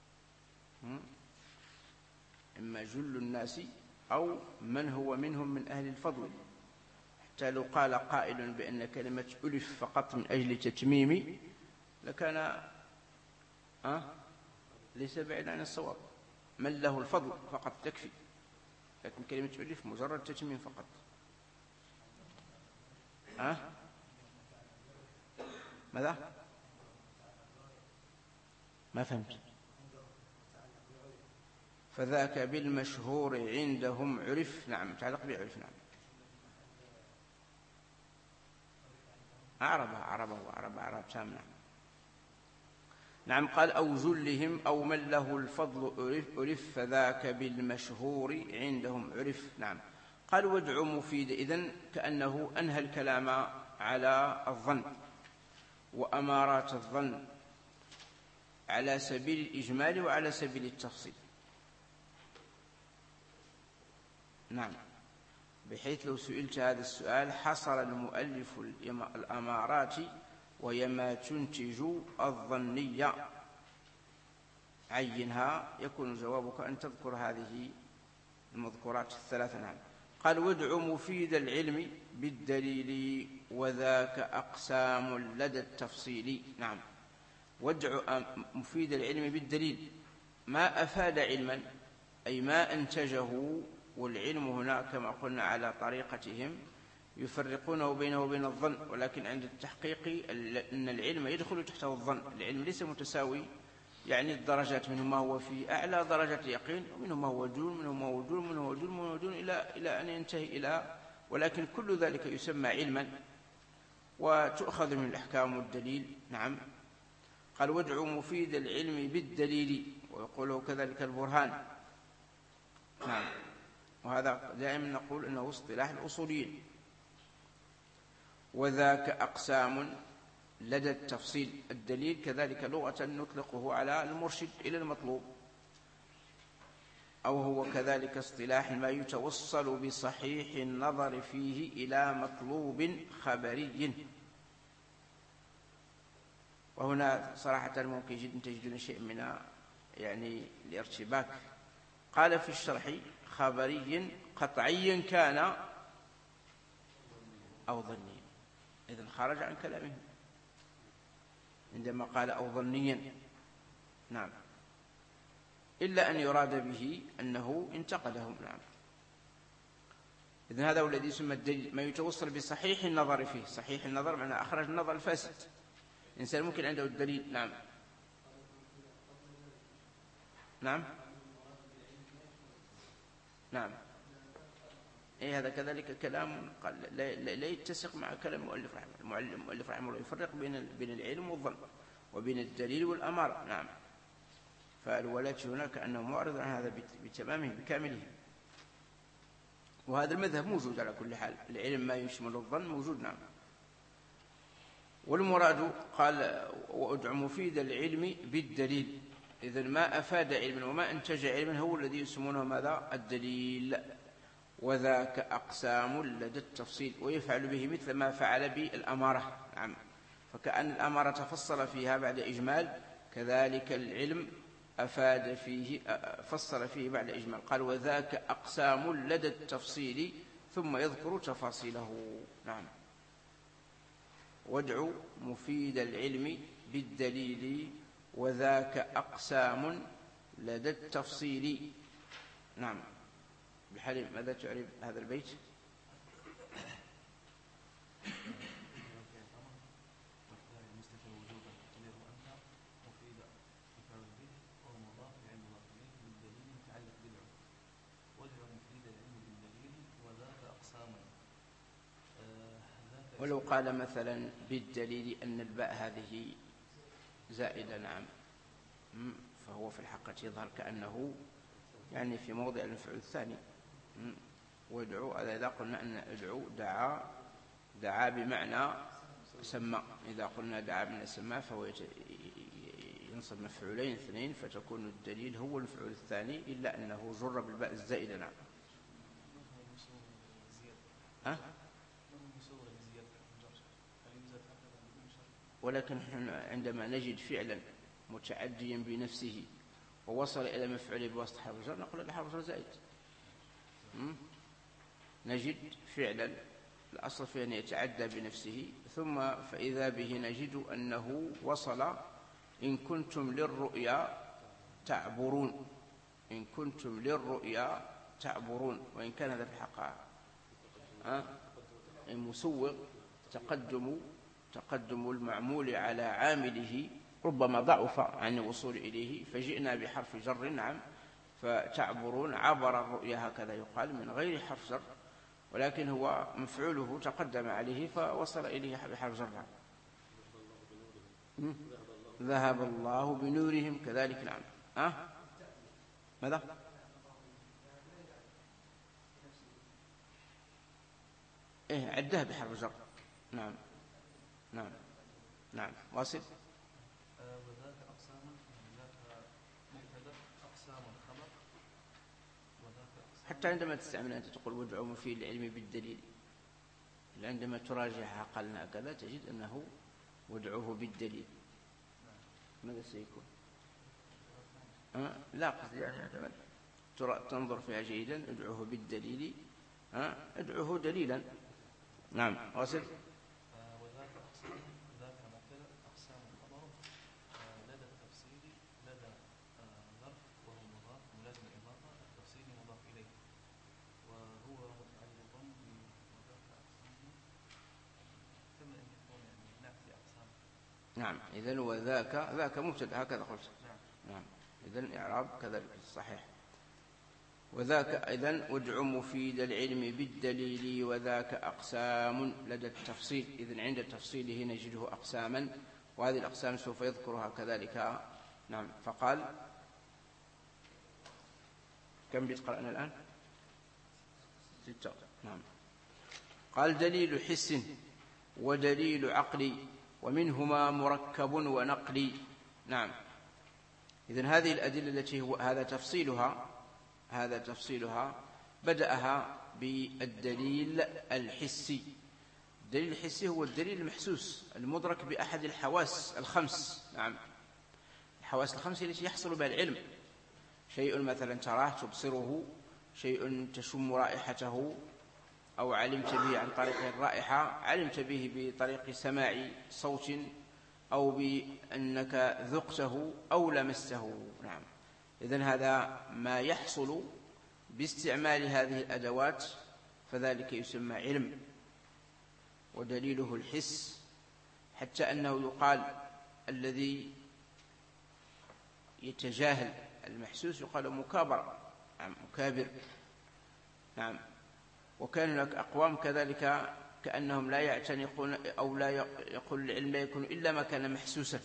إما جل الناس أو من هو منهم من أهل الفضل. حتى لو قال قائل بأن كلمة ألف فقط من أجل تتميم لكان أه؟ ليس بعيد عن الصواب، من له الفضل فقط تكفي، لكن كلمة ألف مجرد تتميم فقط. أه؟ ماذا؟ ما فهمت. فذاك بالمشهور عندهم عرف، نعم تعلق بعرف، نعم أعربها أعربه أعرب أعرب تام، نعم نعم قال أو جلهم أو من له الفضل عرف, عرف فذاك بالمشهور عندهم عرف. نعم قال وادع مفيد، إذن كأنه أنهى الكلام على الظن وأمارات الظن على سبيل الإجمال وعلى سبيل التفصيل. نعم بحيث لو سئلت هذا السؤال حصر المؤلف الأمارات وهي ما تنتج الظنية عينها، يكون جوابك أن تذكر هذه المذكورات الثلاثة. نعم قال وادع مفيد العلم بالدليل وذاك أقسام لدى التفصيل. نعم وادع مفيد العلم بالدليل، ما أفاد علما أي ما أنتجه، والعلم هنا كما قلنا على طريقتهم يفرقونه بينه وبين الظن، ولكن عند التحقيق أن العلم يدخل تحته الظن، العلم ليس متساوي يعني الدرجات، منهم ما هو في أعلى درجة اليقين ومنهم ما هو دون، منهم ما هو دون، منهم ما هو دون، منهم ما هو دون إلى إلى أن ينتهي إلى، ولكن كل ذلك يسمى علما وتؤخذ من الأحكام والدليل. نعم قال وادع مفيد العلم بالدليل، ويقوله كذلك البرهان. نعم وهذا دائما نقول إنه اصطلاح الأصوليين. وذاك أقسام لدى التفصيل، الدليل كذلك لغة نطلقه على المرشد إلى المطلوب، أو هو كذلك اصطلاح ما يتوصل بصحيح النظر فيه إلى مطلوب خبري. وهنا صراحة ممكن جدا تجدون شيء من يعني الارتباك. قال في الشرح خبري قطعي كان أو ظنيا، إذن خرج عن كلامه عندما قال أو ظنيا. نعم إلا أن يراد به أنه انتقدهم. نعم إذن هذا هو الذي يسمى الدليل، ما يتوصل بصحيح النظر فيه، صحيح النظر معناه أخرج النظر الفاسد، الإنسان ممكن عنده الدليل. نعم نعم نعم إيه هذا كذلك كلام قال لا, لا يتسق مع كلام المؤلف رحمه الله. المؤلف رحمه الله يفرق بين بين العلم والظن وبين الدليل والأمارة. نعم فالولاة هنا كأنه معرض عن هذا بتمامه بكامله، وهذا المذهب موجود على كل حال، العلم ما يشمل الظن موجود. نعم والمراد قال وادع مفيد العلم بالدليل، إذن ما أفاد علما وما أنتج علما هو الذي يسمونه ماذا؟ الدليل. وذاك أقسام لدى التفصيل، ويفعل به مثل ما فعل بالأمارة. نعم فكأن الأمارة فصل فيها بعد إجمال، كذلك العلم أفاد فيه فصل فيه بعد إجمال. قال وذاك أقسام لدى التفصيل ثم يذكر تفاصيله. نعم وادع مفيد العلم بالدليل وذاك أقسام لدى التفصيل. نعم بحليم ماذا تعرف هذا البيت؟ ولو قال مثلا بالدليل أن الباء هذه زائدة نعم، فهو في الحقيقة يظهر كأنه يعني في موضع المفعول الثاني. وادعو إذا قلنا أن ادعو دعا دعا بمعنى سمى، إذا قلنا دعا بمعنى سمى فهو ينصب مفعولين اثنين، فتكون الدليل هو المفعول الثاني، إلا أنه جر بالباء الزائدة نعم. أه؟ ولكن عندما نجد فعلا متعديا بنفسه ووصل إلى مفعوله بواسطة حرف الجر نقول الحرف الجر زائد. نجد فعلا الأصل فيه أن يتعدى بنفسه، ثم فإذا به نجد أنه وصل إن كنتم للرؤيا تعبرون، إن كنتم للرؤيا تعبرون، وإن كان هذا في الحقيقة أه؟ المسوغ تقدم تقدم المعمول على عامله ربما ضعف عن الوصول إليه، فجئنا بحرف جر نعم، فتعبرون عبر الرؤيا هكذا يقال من غير حرف جر، ولكن هو مفعوله تقدم عليه فوصل إليه بحرف جر. ذهب الله بنورهم كذلك نعم. أه؟ ماذا؟ إيه عدها بحرف جر نعم نعم نعم. واصل. وذاك أقسام ذاك مبتدأ أقسام الخبر وذاك أقسام. حتى عندما تستعمل أنت تقول وادعوا مفيد العلم بالدليل، عندما تراجعها قالنا كذا تجد أنه وادعوه بالدليل. ماذا سيكون؟ أه؟ لا قصدي يعني تنظر فيها جيدا. ادعوه بالدليل أه؟ ادعوه دليلا نعم. واصل. وذاك أقسام ذاك مبتدأ أقسام الخبر لدى التفصيل لدى ظرف وهو مضاف ملازم الإضافة التفصيل مضاف إليه وهو متعلق بوذاك أقسام ثم أن يكون يعني نفس أقسام. نعم إذن وذاك ذاك مبتدأ هكذا قلت نعم. نعم إذن إعراب كذلك صحيح. وذاك إذن ادع مفيد العلم بالدليل وذاك أقسام لدى التفصيل. إذن عند تفصيله نجده أقساما، وهذه الأقسام سوف يذكرها كذلك نعم. فقال كم بيت قرأنا الآن؟ ستة نعم. قال دليل حس ودليل عقلي ومنهما مركب ونقلي نعم. إذن هذه الأدلة التي هو هذا تفصيلها هذا تفصيلها بدأها بالدليل الحسي. الدليل الحسي هو الدليل المحسوس المدرك بأحد الحواس الخمس نعم. الحواس الخمس التي يحصل بها العلم، شيء مثلا تراه تبصره، شيء تشم رائحته أو علمت به عن طريق الرائحة، علمت به بطريق سماع صوت أو بأنك ذقته أو لمسته نعم. إذن هذا ما يحصل باستعمال هذه الأدوات فذلك يسمى علم، ودليله الحس، حتى أنه يقال الذي يتجاهل المحسوس يقال مكابر نعم مكابر نعم. وكان هناك أقوام كذلك كأنهم لا يعتنقون أو لا يقول العلم لا يكون إلا ما كان محسوسا.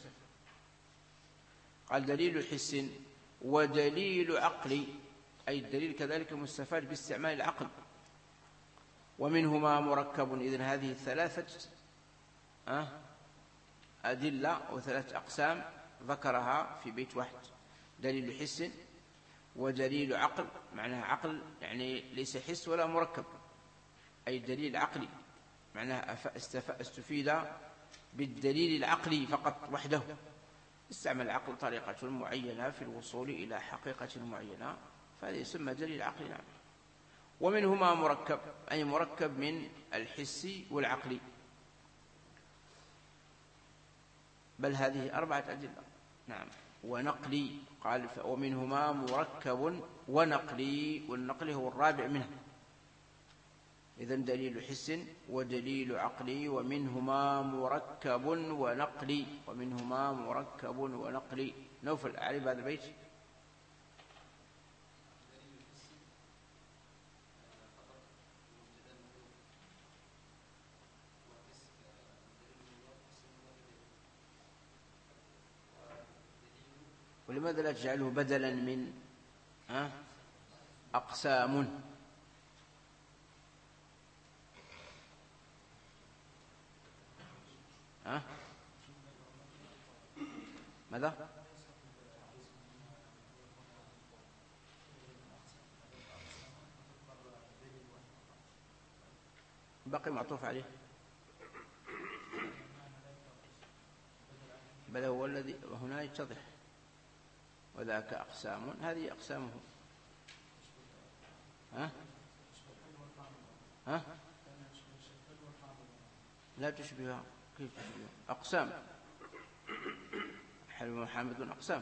قال دليل حس ودليل عقلي، أي الدليل كذلك مستفاد باستعمال العقل. ومنهما مركب. إذن هذه ثلاثة أدلة وثلاثة أقسام ذكرها في بيت واحد. دليل حس ودليل عقل، معناها عقل يعني ليس حس ولا مركب، أي دليل عقلي معناها استفيد بالدليل العقلي فقط وحده. استعمل العقل طريقة معينة في الوصول إلى حقيقة معينة، فهذا يسمى دليل عقلي نعم. ومنهما مركب، أي مركب من الحس والعقل. بل هذه أربعة أدلة نعم. ونقلي قال ومنهما مركب ونقلي، والنقلي هو الرابع منه. إذن دليل حس ودليل عقلي ومنهما مركب ونقلي. ومنهما مركب ونقلي. نوفل أعرف هذا البيت. لماذا لا تجعله بدلا من ها أقسام؟ ها ماذا؟ بقي معطوف عليه، بل هو الذي هنا يتضح. وذاك أقسام، هذه أقسامه. ها ها لا تشبهها. كيف تشبهها؟ أقسام، حلم وحامد أقسام.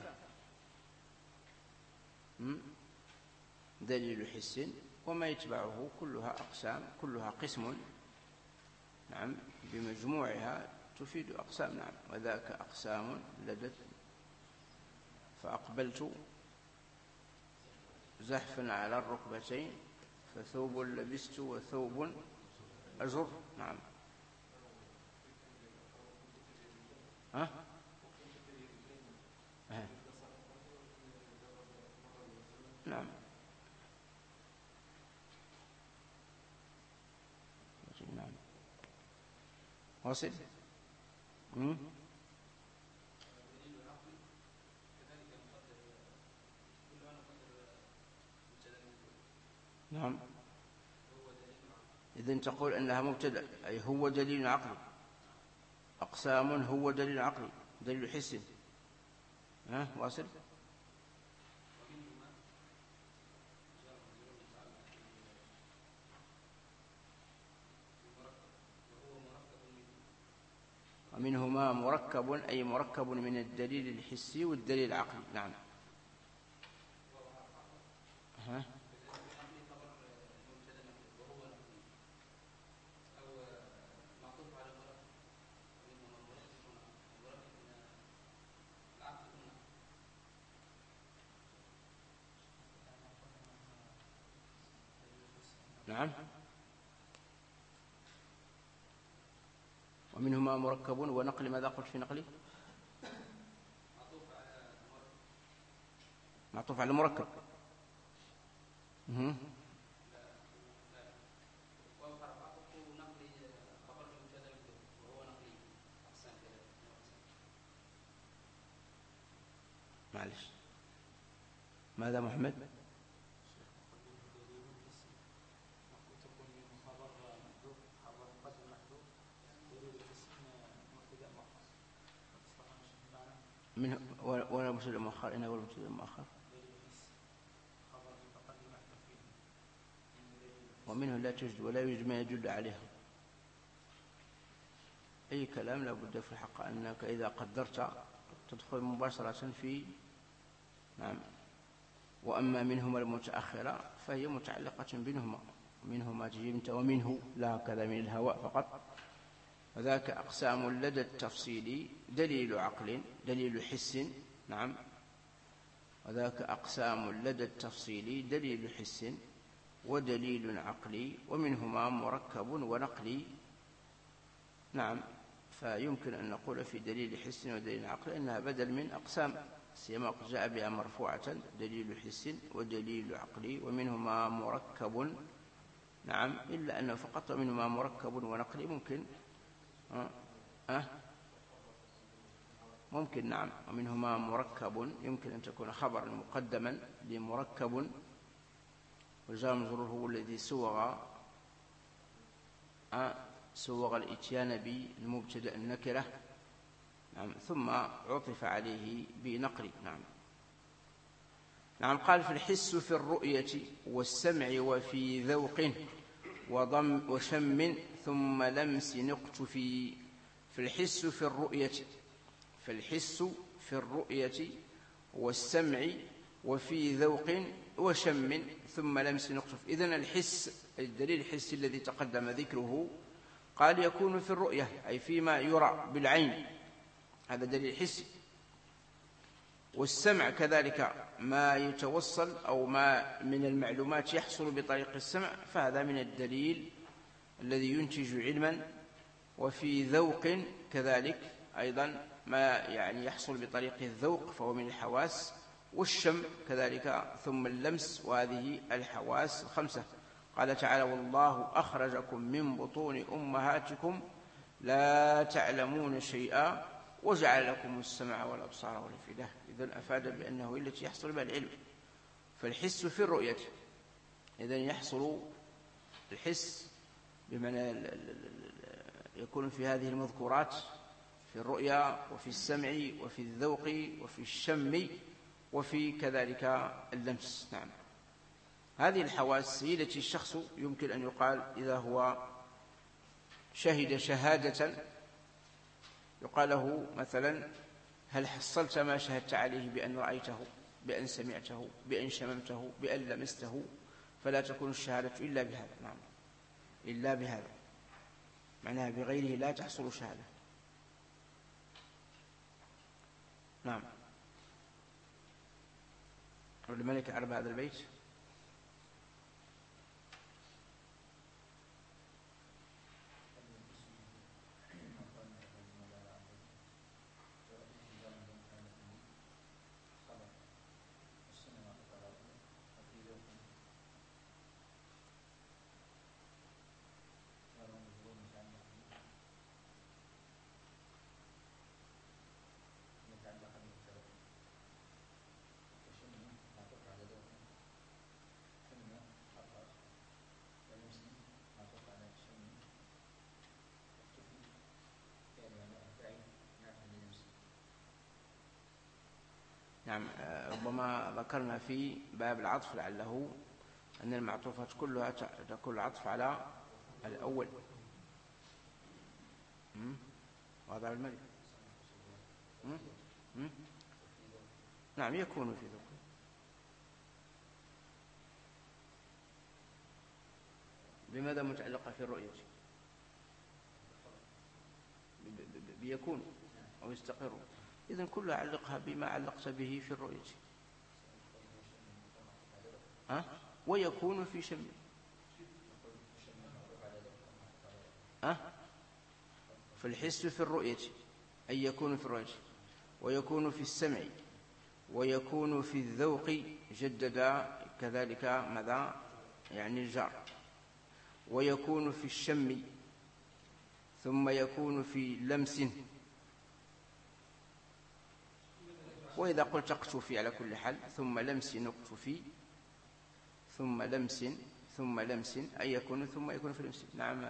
دليل حس وما يتبعه كلها أقسام، كلها قسم. نعم، بمجموعها تفيد أقسام. نعم، وذاك أقسام لدت فأقبلت زحفا على الركبتين فثوب لبست وثوب أجر. نعم. ها؟ ها؟ نعم. نعم. واصل. نعم. إذن تقول أنها مبتدأ، أي هو دليل عقلي. أقسام هو دليل عقلي، دليل حسي. ها واصل. ومنهما مركب، أي مركب من الدليل الحسي والدليل العقلي. نعم. ها نعم. ومنهما مركب ونقل. ماذا قلت في نقلي؟ معطوف على مركب. معلش، ماذا محمد؟ منه ولا مبتدأ مؤخر. إنه ولا مبتدأ مؤخر. ومنه لا توجد ولا يوجد ما يدل عليها. أي كلام لا بد في الحق أنك إذا قدرت تدخل مباشرة في. نعم. وأما منهما المتأخرة فهي متعلقة بينهما، منهما تجيب ومنه لا هكذا من الهواء فقط. وذاك أقسام لدى التفصيل دليل عقل، دليل حس. نعم. وذاك أقسام لدى التفصيل دليل حس ودليل عقلي، ومنهما مركب ونقلي. نعم. فيمكن أن نقول في دليل حس ودليل عقلي أنها بدل من أقسام، سيما قد جاء بها مرفوعة، دليل حس ودليل عقلي، ومنهما مركب. نعم. إلا أنه فقط ومنهما مركب ونقلي ممكن. أه؟ أه؟ ممكن. نعم. ومنهما مركب يمكن أن تكون خبرا مقدما لمركب، والجار والمجرور هو الذي سوغ أه؟ سوغ الإتيان بالمبتدأ النكرة. نعم. ثم عطف عليه بنقل. نعم. نعم. قال في الحس في الرؤية والسمع وفي ذوق وضم وشم ثم لمس نقتفي. في الحس في الرؤية، في الحس في الرؤية والسمع وفي ذوق وشم ثم لمس نقتف. إذن الحس، الدليل الحسي الذي تقدم ذكره، قال يكون في الرؤية أي فيما يرى بالعين، هذا دليل حسي. والسمع كذلك ما يتوصل أو ما من المعلومات يحصل بطريق السمع، فهذا من الدليل الذي ينتج علما. وفي ذوق كذلك أيضا ما يعني يحصل بطريق الذوق، فهو من الحواس. والشم كذلك، ثم اللمس، وهذه الحواس الخمسة. قال تعالى: والله أخرجكم من بطون أمهاتكم لا تعلمون شيئا وجعل لكم السمع والأبصار والأفئدة. إذن أفاد بأنه هي التي يحصل بها العلم. فالحس في الرؤية، إذن يحصل الحس بمعنى يكون في هذه المذكورات، في الرؤيا وفي السمع وفي الذوق وفي الشم وفي كذلك اللمس. نعم، هذه الحواس هي التي الشخص يمكن أن يقال إذا هو شهد شهادة يقال له مثلا: هل حصلت ما شهدت عليه بأن رأيته، بأن سمعته، بأن شممته، بأن لمسته؟ فلا تكون الشهادة إلا بهذا. نعم، إلا بهذا، معناها بغيره لا تحصل شهادة. نعم. والملك عرب هذا البيت. نعم، ربما ذكرنا في باب العطف لعله أن المعطوفات كلها تكون العطف على الأول. وضع الملك. م? م? نعم، يكون في ذوق. بماذا متعلقة في الرؤية؟ بيكون أو يستقر. إذن كلها علقها بما علقت به في الرؤية. ها؟ ويكون في شم. ها؟ فالحس في الرؤية أي يكون في الرؤية، ويكون في السمع، ويكون في الذوق، جدد كذلك ماذا يعني الجار، ويكون في الشم، ثم يكون في لمس. وإذا قلت اقتفي على كل حال، ثم لمس نقتفي، ثم لمس، ثم لمس أي يكون، ثم يكون في لمس. نعم.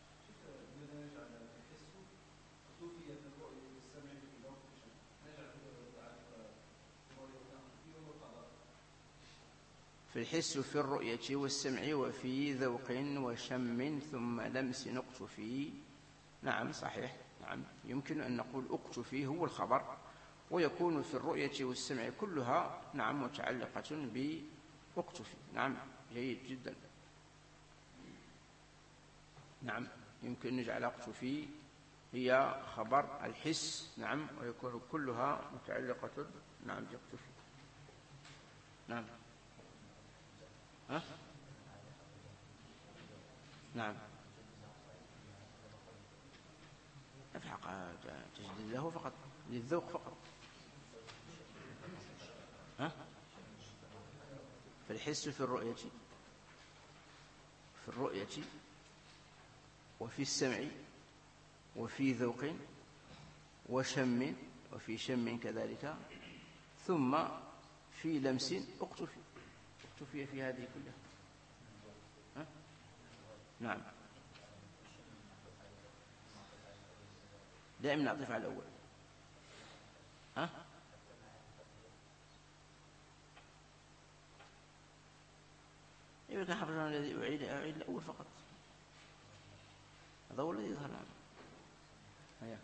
في الحس في الرؤية والسمع وفي ذوق وشم ثم لمس نقتفي. نعم صحيح. نعم، يمكن أن نقول اقتفي هو الخبر، ويكون في الرؤية والسمع كلها نعم متعلقة باقتفي. نعم، جيد جدا. نعم، يمكن نجعل اقتفي هي خبر الحس. نعم، ويكون كلها متعلقة نعم باقتفي. نعم. ها؟ نعم، نفحق تجديد له فقط، للذوق فقط. ها؟ فالحس في الرؤية، في الرؤية وفي السمع وفي ذوق وشم وفي شم كذلك، ثم في لمس اقتفي، اقتفي في هذه كلها. ها؟ نعم، دائما نعطف على الأول. ها؟ يمكن حفظنا الذي أعيد أعيد الأول فقط، هذا هو الذي يظهر لنا. هيا.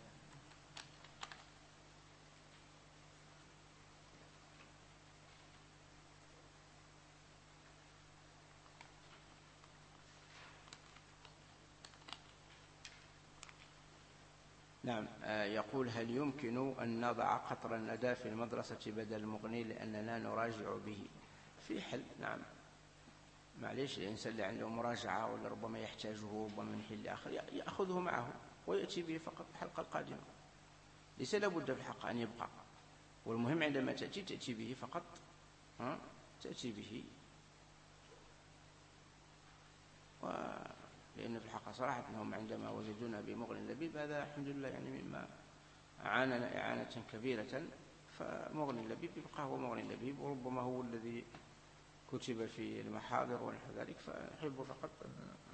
نعم، يقول: هل يمكن أن نضع قطر الندى في المدرسة بدل المغني لأننا نراجع به؟ في حل. نعم، معليش، الإنسان اللي عنده مراجعة ولا ربما يحتاجه ربما من حل آخر يأخذه معه ويأتي به فقط الحلقة القادمة، ليس لابد في الحق أن يبقى. والمهم عندما تأتي تأتي به فقط، ها تأتي به. لأن في الحقيقة صراحة أنهم عندما وجدونا بمغني لبيب هذا الحمد لله يعني مما أعاننا إعانة كبيرة. فمغني لبيب يبقى هو مغني لبيب، وربما هو الذي كتب في المحاضر ونحو ذلك، فنحب فقط